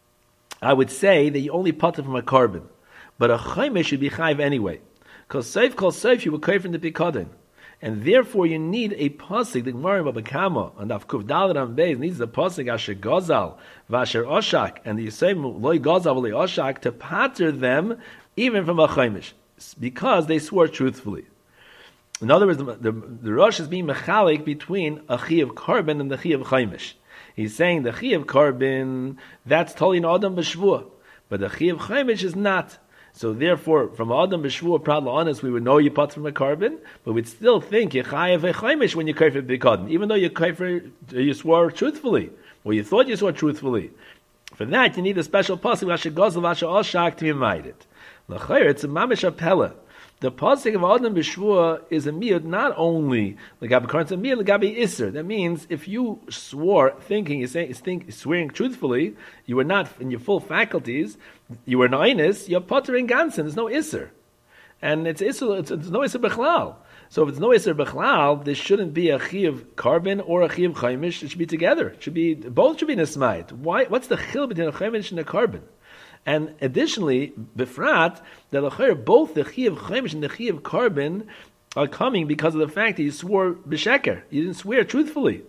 I would say that you only potter from a carbon, but a chaimish should be chayv anyway. Because seif kol seif you will kay from the pikadon, and therefore you need a pasuk. The Gemara Baba Kama and Avkuv Dalet Am Beis needs a pasuk asher gozal v'asher oshak, and the Yisayim loy gozal v'loy oshak to pater them even from a chaimish because they swore truthfully. In other words, the, the, the Rosh is being mechalik between a chi of carbon and the chi of chaimish. He's saying the chi of carbon, that's totally an Adam b'shvua, but the chi of chaimish is not. So therefore, from Adam b'shvua prat la'anis, we would know you pot from a carbon, but we'd still think you chayav a chaimish when you kaifer b'kadon, even though you kaifer, you swore truthfully, or you thought you swore truthfully. For that, you need a special pasuk asher gozal asher oshak to be reminded. L'chayr, it's a mamish apella. The pasuk of Adam b'shvua is a miyud not only l'gabi karn, it's a miyud l'gabi iser. That means if you swore thinking, you say, think, swearing truthfully, you were not in your full faculties, you were nainis, you're potter in gansen. There's no iser, and it's iser. It's, it's no iser b'chlal. So if it's no iser b'chlal, there shouldn't be a chi of carbon or a chi of chaimish. It should be together. It should be both should be nismayit. Why? What's the chil between a chaimish and a carbon? And additionally, befrat, that both the chi of chaimish and the chi of carbon are coming because of the fact that you swore b'sheker. You didn't swear truthfully.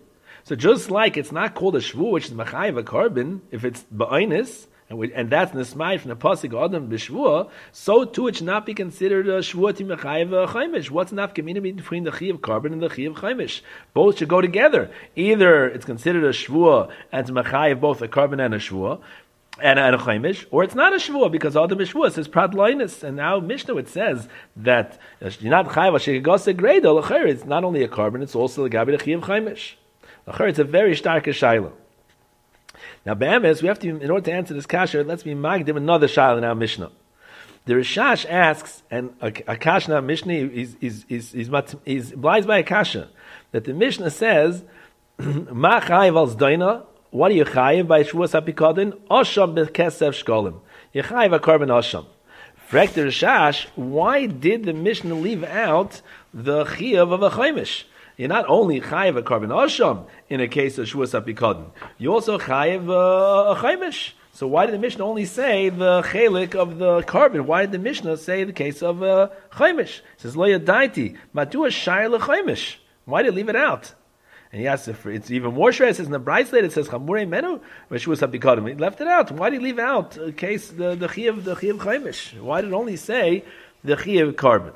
So just like it's not called a shvu, which is machayev a carbon, if it's ba'onis, and, we, and that's nesmai from the pasuk adam b'shvua, so too it should not be considered a shvua to machayev a chaimish. What's enough community between the chiyav carbon and the chiyav chaimish? Both should go together. Either it's considered a shvua and it's machayev both a carbon and a shvua, and, and a chaimish, or it's not a shvua because adam b'shvua says prat loinus. And now Mishnah it says that you're not chayev a shegagasa greda l'cher. It's not only a carbon, it's also the gabi the chiyav chaimish. It's a very stark shayla. Now, Be'emes, we have to, in order to answer this kasha, let's be magdim another shayla in our Mishnah. The Rishash asks, and a, a kasha in our Mishnah is is is is, is, is obliged by a kasha, that the Mishnah says, "Ma chayiv al zdoina." What are you chayiv by shvuas hapikodin? Osham b'kesef shkolim. You chayiv a carbon osham. Frek the Rishash, why did the Mishnah leave out the chiyav of a chaimish? You're not only chayiv a carbon osham in a case of shvuas hapikodin, you also chayiv uh, a chaimish. So why did the Mishnah only say the chelik of the carbon? Why did the Mishnah say the case of uh, chaimish? It says lo yadaiti madua shayla chaimish. Why did it leave it out? And he asks if it's even more sure. It says in the bright slate it says chamurei menu shvuas hapikodin. He left it out. Why did he leave out the case the the chiyav the chiyav chaimish? Why did it only say the chiyav carbon?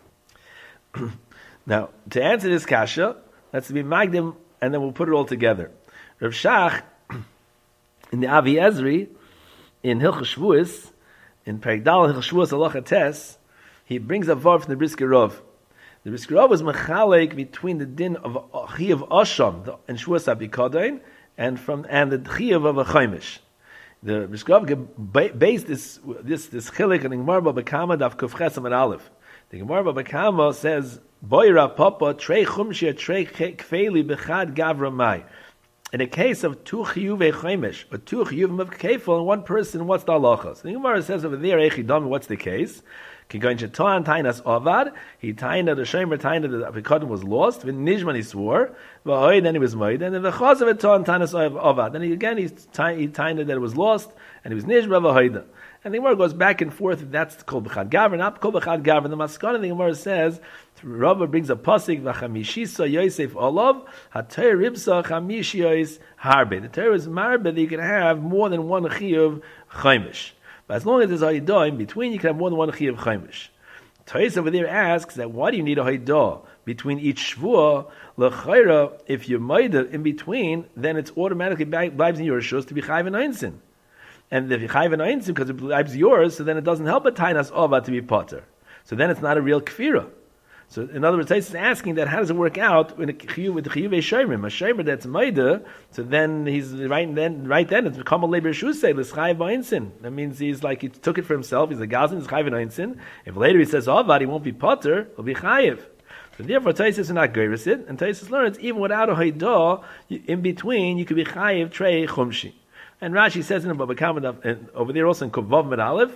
Now, to answer this kasha, let's be magdim, and then we'll put it all together. Rav Shach, in the Avi Ezri, in Hilchos Shvuos, in Perek Daled Hilchos Shvuos Halacha Tes, he brings a vart from the Brisker Rov. The Brisker Rov was mechalek between the din of chiyav osham and Shvuos hapikodin, and from and the chiyav of a chaimish. The Brisker Rov based this this this chilik in Gemara Baba Kama daf Kuf Ches Amud Aleph. The Gemara Baba Kama says, Boira Papa trei chumshia trei kfeli bechad gavra mai. In a case of two chiyuvei chaimish, or two chiyuvim of kefil, and one person, what's the halacha? So the Gemara says over there, Echidam, what's the case? Kigoin shetoan tainas avad, he taina the shomer taina the apikodim was lost. When nishman he swore, v'hoy then he was made, and then the chaz of etoan tainas avad. Then he, again he taina that it was lost, and he was nishma v'hoyda. And the Gemara goes back and forth. That's called b'chad gavra, not called b'chad gavra. The Maskana, the Gemara says, Rava brings a pasuk v'chamishisa Yosef olav hatay ribsa chamishiyos harbe. The Torah is marbe that you can have more than one chiyuv chaimish. But as long as there's a haidah in between, you can have more than one chiyuv chaimish. Tais over there asks that why do you need a haidah between each shvua? L'chayra, if you made it in between, then it's automatically bleibt in your shus to be chayv and einzin. And if you chayv and einzin because it bleibt yours, so then it doesn't help a tainas ova to be potter. So then it's not a real kfira. So in other words, Tais is asking that how does it work out when a chiyuv with the chiyuvei shayrim, a shayrim that's maida, so then he's right then right then it's become a labor shusay l'schayv einzin. That means he's like he took it for himself. He's a gazan, he's chayv and einzin. If later he says avad, he won't be potter, he'll be chayiv. So therefore, Tais is not geiris it, and Tais learns even without a haidah in between, you could be chayiv trei chumshi. And Rashi says in the Baba Kama, and over there also in Kuvav Med Aleph,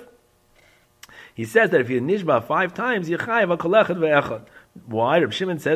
he says that if you nishba five times, you chayiv a kolechad ve'echad. Why? Reb Shimon says,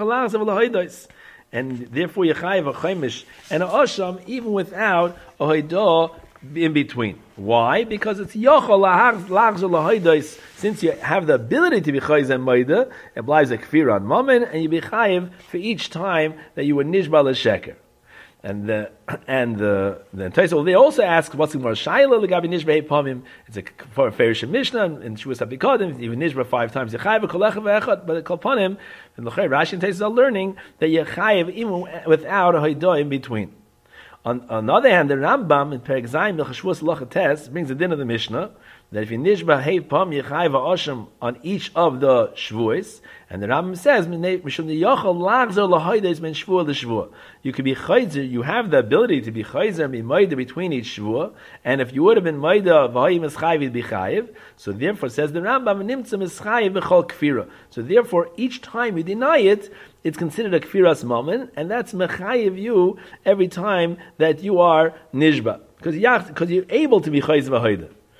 and therefore you chayiv a chaimish and a osham even without a haidah in between. Why? Because it's yochal lachzor lahaidos. Since you have the ability to be chayiv and maida, it applies a kfir on mammon, and you be chayiv for each time that you were nishba l'sheker. And the and the the Taisa, they also ask what's the more shaila legabi nishba pamim. It's a for a fairish mishnah and shvuas hapikodin. Even nishba five times you chayiv kolecha ve'echad, but kol panim and the Rashi and Taisa are learning that you chayiv even without a haidah in between. On, on the other hand, the Rambam in Perek Zayin Milchos Shvuos Halacha Tes brings the din of the Mishnah that if you nishba hey pam you chayiv osham on each of the shvuos, and the Rambam says mishum the yochel lachzor lahaydes men shvua l'shvua. You could be chayzer. You have the ability to be chayzer and be maida between each shvua, and if you would have been maida v'hayim eschayiv you'd be chayiv. So therefore, says the Rambam, nimtzim eschayiv v'chol kfira. So therefore, each time you deny it, it's considered a kfiras moment, and that's mechayiv you every time that you are nishba, because you because you're able to be chayzer v'hayda.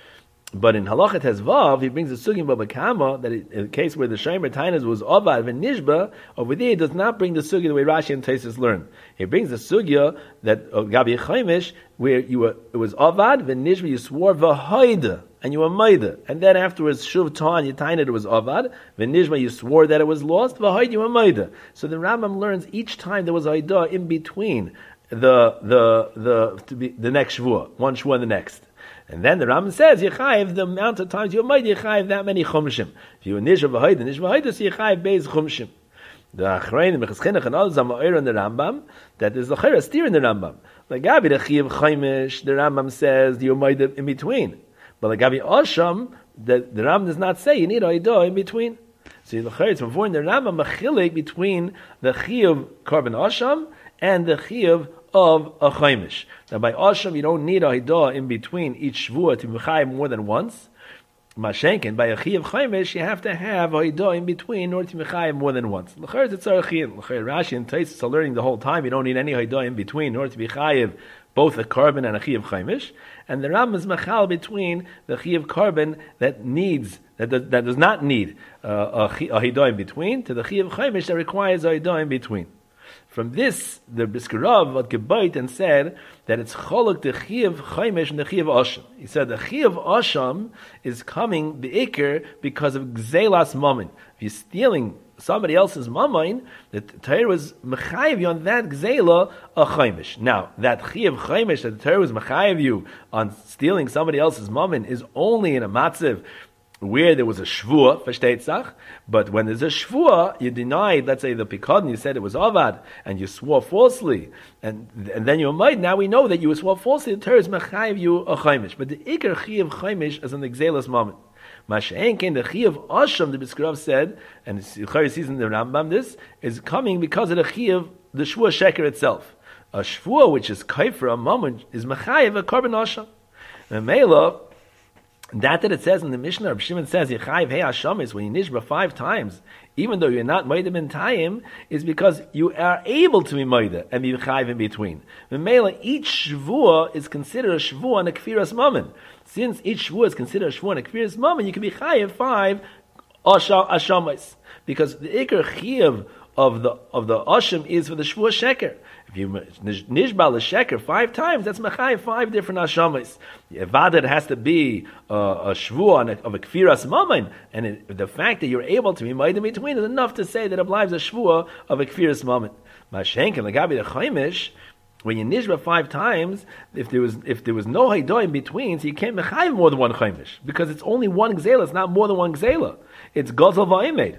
But in Halachat Hezvav, he brings a sugi in Baba Kama that in the case where the Shomer Tainas was Avad and Nishba, over there he does not bring the sugi the way Rashi and Taisus learn. He brings the sugya that of Gabi Chaimish, where you were, it was Avad, then Nishba, you swore V'haida, and you were Maida. And then afterwards, Shuv Tan, you tained it was Avad, then Nishba, you swore that it was lost, V'haida, you were Maida. So the Rambam learns each time there was Haida in between the, the, the, to be, the next Shvuah, one Shvuah and the next. And then the Rambam says, Yechayiv, the amount of times you might Yechayiv that many Chumshim. If you were Nishva V'haida, Nishva V'haida, so Yechayiv Beis Chumshim. The Achrein, the Mechaschinach, and others are Ma'ir in the Rambam, that there's a Chayra steer in the Rambam. Like Gabi, the Chiyav Chaimish, the Rambam says, you might in between. But like Gabi Osham, the, the Rambam does not say, you need Aidah in between. So the Chayra, it's before in the Rambam, Machilik between the Chiyav Korban Osham and the Chiyav of a Chaimish. Now by Osham, you don't need a Haidah in between each Shvuah to be Mechayiv more than once. Mashenkin, by a Chiyav Chaimish, you have to have a Haidah in between in order to be Mechayiv more than once. L'chayr it's a Chiyim. L'chayr Rashi and Taisus are learning the whole time, you don't need any Haidah in between in order to be Chayiv both a Korban and a Chiyav Chaimish. And the Ram is Mechal between the Chiyav Korban that needs, that does, that does not need uh, a, a Haidah in between, to the Chiyav Chaimish that requires a Haidah in between. From this, the Briskarav had gebait and said that it's cholok the Chiyav Chaimish and the Chiyav Osham. He said the Chiyav Osham is coming the Iker because of Gzelas Mammon. If you're stealing somebody else's Mammon, the Torah was mechayiv you on that Gzela a Chaimish. Now, that Chiyav Chaimish that the Torah was mechayiv you on stealing somebody else's Mammon is only in a matziv where there was a shvuah, versteht, but when there's a shvuah, you denied, let's say the pikadon, you said it was avad, and you swore falsely, and and then you might, now we know that you swore falsely, the Torah is mechayiv you a chaimish, but the ikar chiyav chaimish is an exelas moment. Masha'enkein, the chiyav asham, the Briskarav said, and Chari sees in the Rambam this, is coming because of the chiyav, the shvuah sheker itself. A shvuah, which is kaifer, a moment, is mechayiv a korban asham. And Mela, that that it says in the Mishnah, Reb Shimon says, Yechayiv Hei Hashamis, when you nishba five times, even though you're not Moedim in time, is because you are able to be Moedim and be Yechayiv in between. Memela, each Shvuah is considered a Shvuah and a Kfiras Mammon. Since each Shvuah is considered a Shvuah and a Kfiras Mammon, you can be Chayiv five Ashamis. Because the Iker Chiyav of the of the Asham is for the Shvuah Sheker. If you nishbal the sheker five times, that's mechayiv five different ashamis. Evada has to be uh, a shvuah of a kfiras mammon, and it, the fact that you're able to be made in between is enough to say that it applies a shvuah of a kfiras mammon. Mashenkin lagabi the chaimish, when you nishba five times, if there was if there was no haidah in between, so you can't mechayiv more than one chaimish because it's only one gzela. It's not more than one gzela. It's gazel va'imed.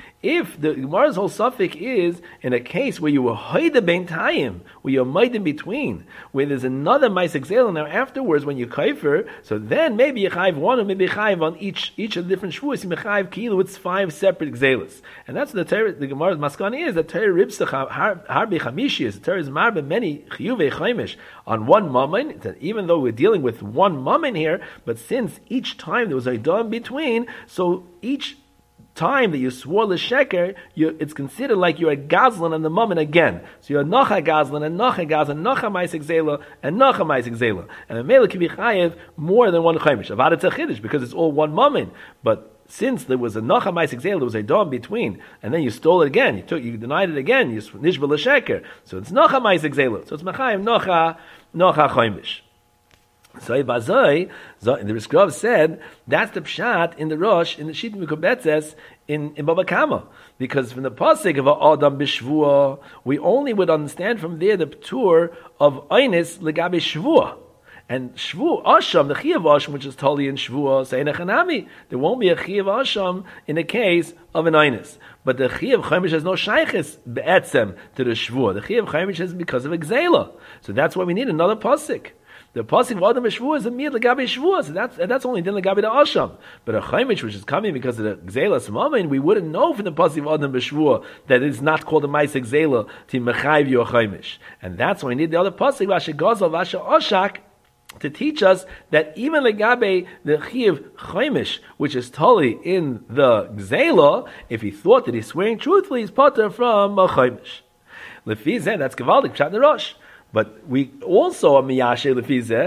If the Gemara's whole suffix is in a case where you were haida bein tayim, where you're made in between, where there's another ma'aseh gzela now afterwards when you kaifer, so then maybe you chayiv one or maybe you chayiv on each each of the different shvuos. You chayiv kilu, it's five separate gzelas, and that's the Torah, the Gemara's maskani is that Torah ribsach harbi chamishis. The Torah is marbe many chiyuvei chaimish on one mammon. That even though we're dealing with one mammon here, but since each time there was a dam in between, so each time that you swore the sheker, you, it's considered like you're a gazlan on the moment again. So you're nocha gazlan and nocha gazlan, nocha ma'aseh gzela and nocha ma'aseh gzela. And a mele can be chayev more than one chaimish. Avad it's a chiddush because it's all one moment. But since there was a nocha ma'aseh gzela, there was a dam between, and then you stole it again, you took, you denied it again, you nishbal the sheker. So it's nocha ma'aseh gzela. So it's mechayev nocha nocha chaimish. So Ibazai, the Briskarav said that's the pshat in the Rosh in the Shit Mikubetzes in in Baba Kama, because from the pasuk of Adam b'Shvuah we only would understand from there the ptur of Einis legabe Shvuah. And Shvu Asham, the Chiyav Asham, which is totally in Shvuah, say Nechanami, there won't be a Chiyav Asham in the case of an Einis. But the Chiyav Chaimish has no shaykhis be'etzem to the Shvuah. The Chiyav Chaimish is because of Gzela. So that's why we need another pasuk. The pasuk of Adam b'Shvuah is a mir legabe Shvuah, so that's that's only din legabe the Asham. But a Chaimish, which is coming because of the Gzelas Mammon, we wouldn't know from the pasuk of Adam b'Shvuah that it's not called a ma'aseh gzela to mechayiv you a Chaimish, and that's why we need the other pasuk Vashe Gazal Vashe Oshak to teach us that even legabe the Chiyav Chaimish, which is totally in the Gzela, if he thought that he's swearing truthfully, he's potter from a Chaimish. Lefi zeh, that's gevaldik pshat in the Rosh. But we also are miyashe lefizeh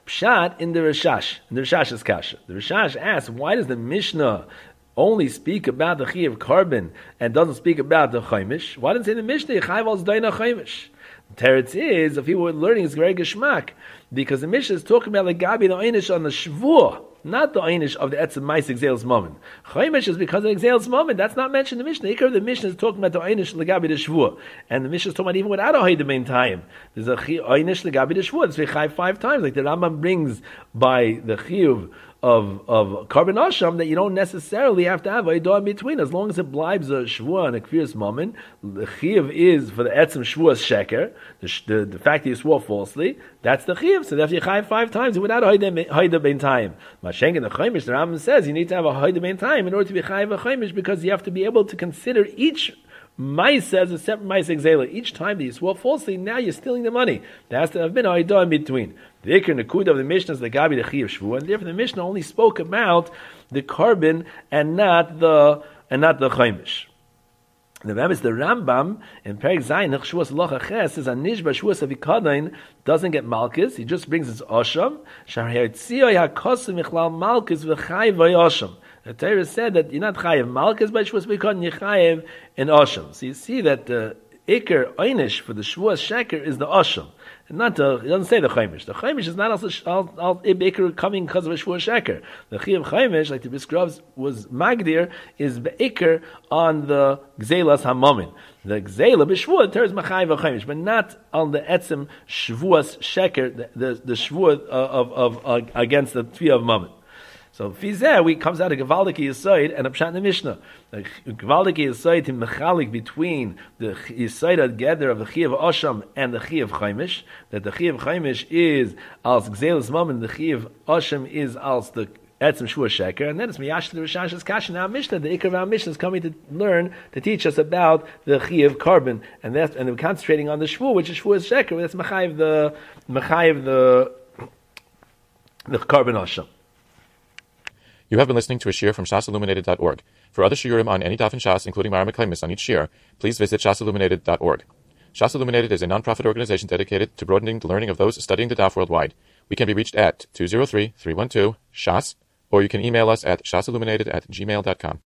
Pshat in the Rishash, in the Rishash's kasha. The Rishash asks, why does the Mishnah only speak about the chi of carbon and doesn't speak about the chaimish? Why doesn't it say the Mishnah Chayv al Zdaina chaimish? The teretz is, if people were learning, it's very geschmack, because the Mishnah is talking about the gabi the einish on the shvuah, not the einish of the etzem mais exales moment. Chaimish is because of exales moment. That's not mentioned in the Mishnah. The ikar of the Mishnah is talking about the einish legabi the shvuah, and the Mishnah is talking about even without a haydamein time. There's a einish legabi the shvuah. It's chayv five times, like the Rambam brings by the chiyuv of of carbon asham, that you don't necessarily have to have a in between, as long as it blibes a shvuah and a kviras moment. The chiyuv is for the etzem shvuah's sheker, the, the the fact that you swore falsely. That's the chiyuv. So therefore you chayiv five times without a hayda bein time. Mashenk in the chaimish, the Rambam says you need to have a hayda bein time in order to be chayiv a chaimish, because you have to be able to consider each mais as a separate mais exela. Each time that you swore falsely, now you're stealing the money. There has to have been a hayda in between. The ikar nekuda of the Mishnah is the gabi the chiyuv shvuah, and therefore the Mishnah only spoke about the carbon and not the and not the chaimish. The Rambam is the Rambam in Perek Zayin Shvuas Locha Ches says Anishba Shvuas Avikadain doesn't get malchus. He just brings his osham. Shahayitziyoy Hakosim Michlal Malchus v'Chayiv Osham. The Torah said that you're not chayiv malchus by Shvuas Avikadain, you're chayiv in osham. So you see that the ikar einish for the Shvuas Sheker is the osham. And not the, it doesn't say the chaimish. The chaimish is not also all, all ikar coming because of a shvuah sheker. The chi of chaimish, like the Biskrov was magdir, is beikar on the gzelas hamomin. The gzela b'shvuah turns machayiv of chaimish, but not on the etzem shvuas sheker, the the, the shvuah of, of, of against the tvi of mammon. So fizeh we comes out of Gevaldiki Yisoid and a pshat in the Mishnah. The Gevaldiki Yisoid in mechalik between the Yisoid together of the Chi of Osham and the Chi of Chaimish. That the Chi of Chaimish is als Gzelis Moment, the Chi of Osham is als the Etzem Shua Sheker, and then it's Miyash the Rishash's Kasha. Now Mishnah, the Ikar of our Mishnah is coming to learn, to teach us about the Chi of carbon, and that's and we're concentrating on the Shvu, which is Shua Sheker. That's Mechayiv the Mechayiv the the carbon Osham. You have been listening to a shiur from shas illuminated dot org. For other shiurim on any daf in Shas, including Mara Meklemis on each shiur, please visit shas illuminated dot org. Shas Illuminated is a non-profit organization dedicated to broadening the learning of those studying the daf worldwide. We can be reached at two zero three, three one two, shas, or you can email us at shasilluminated at gmail dot com.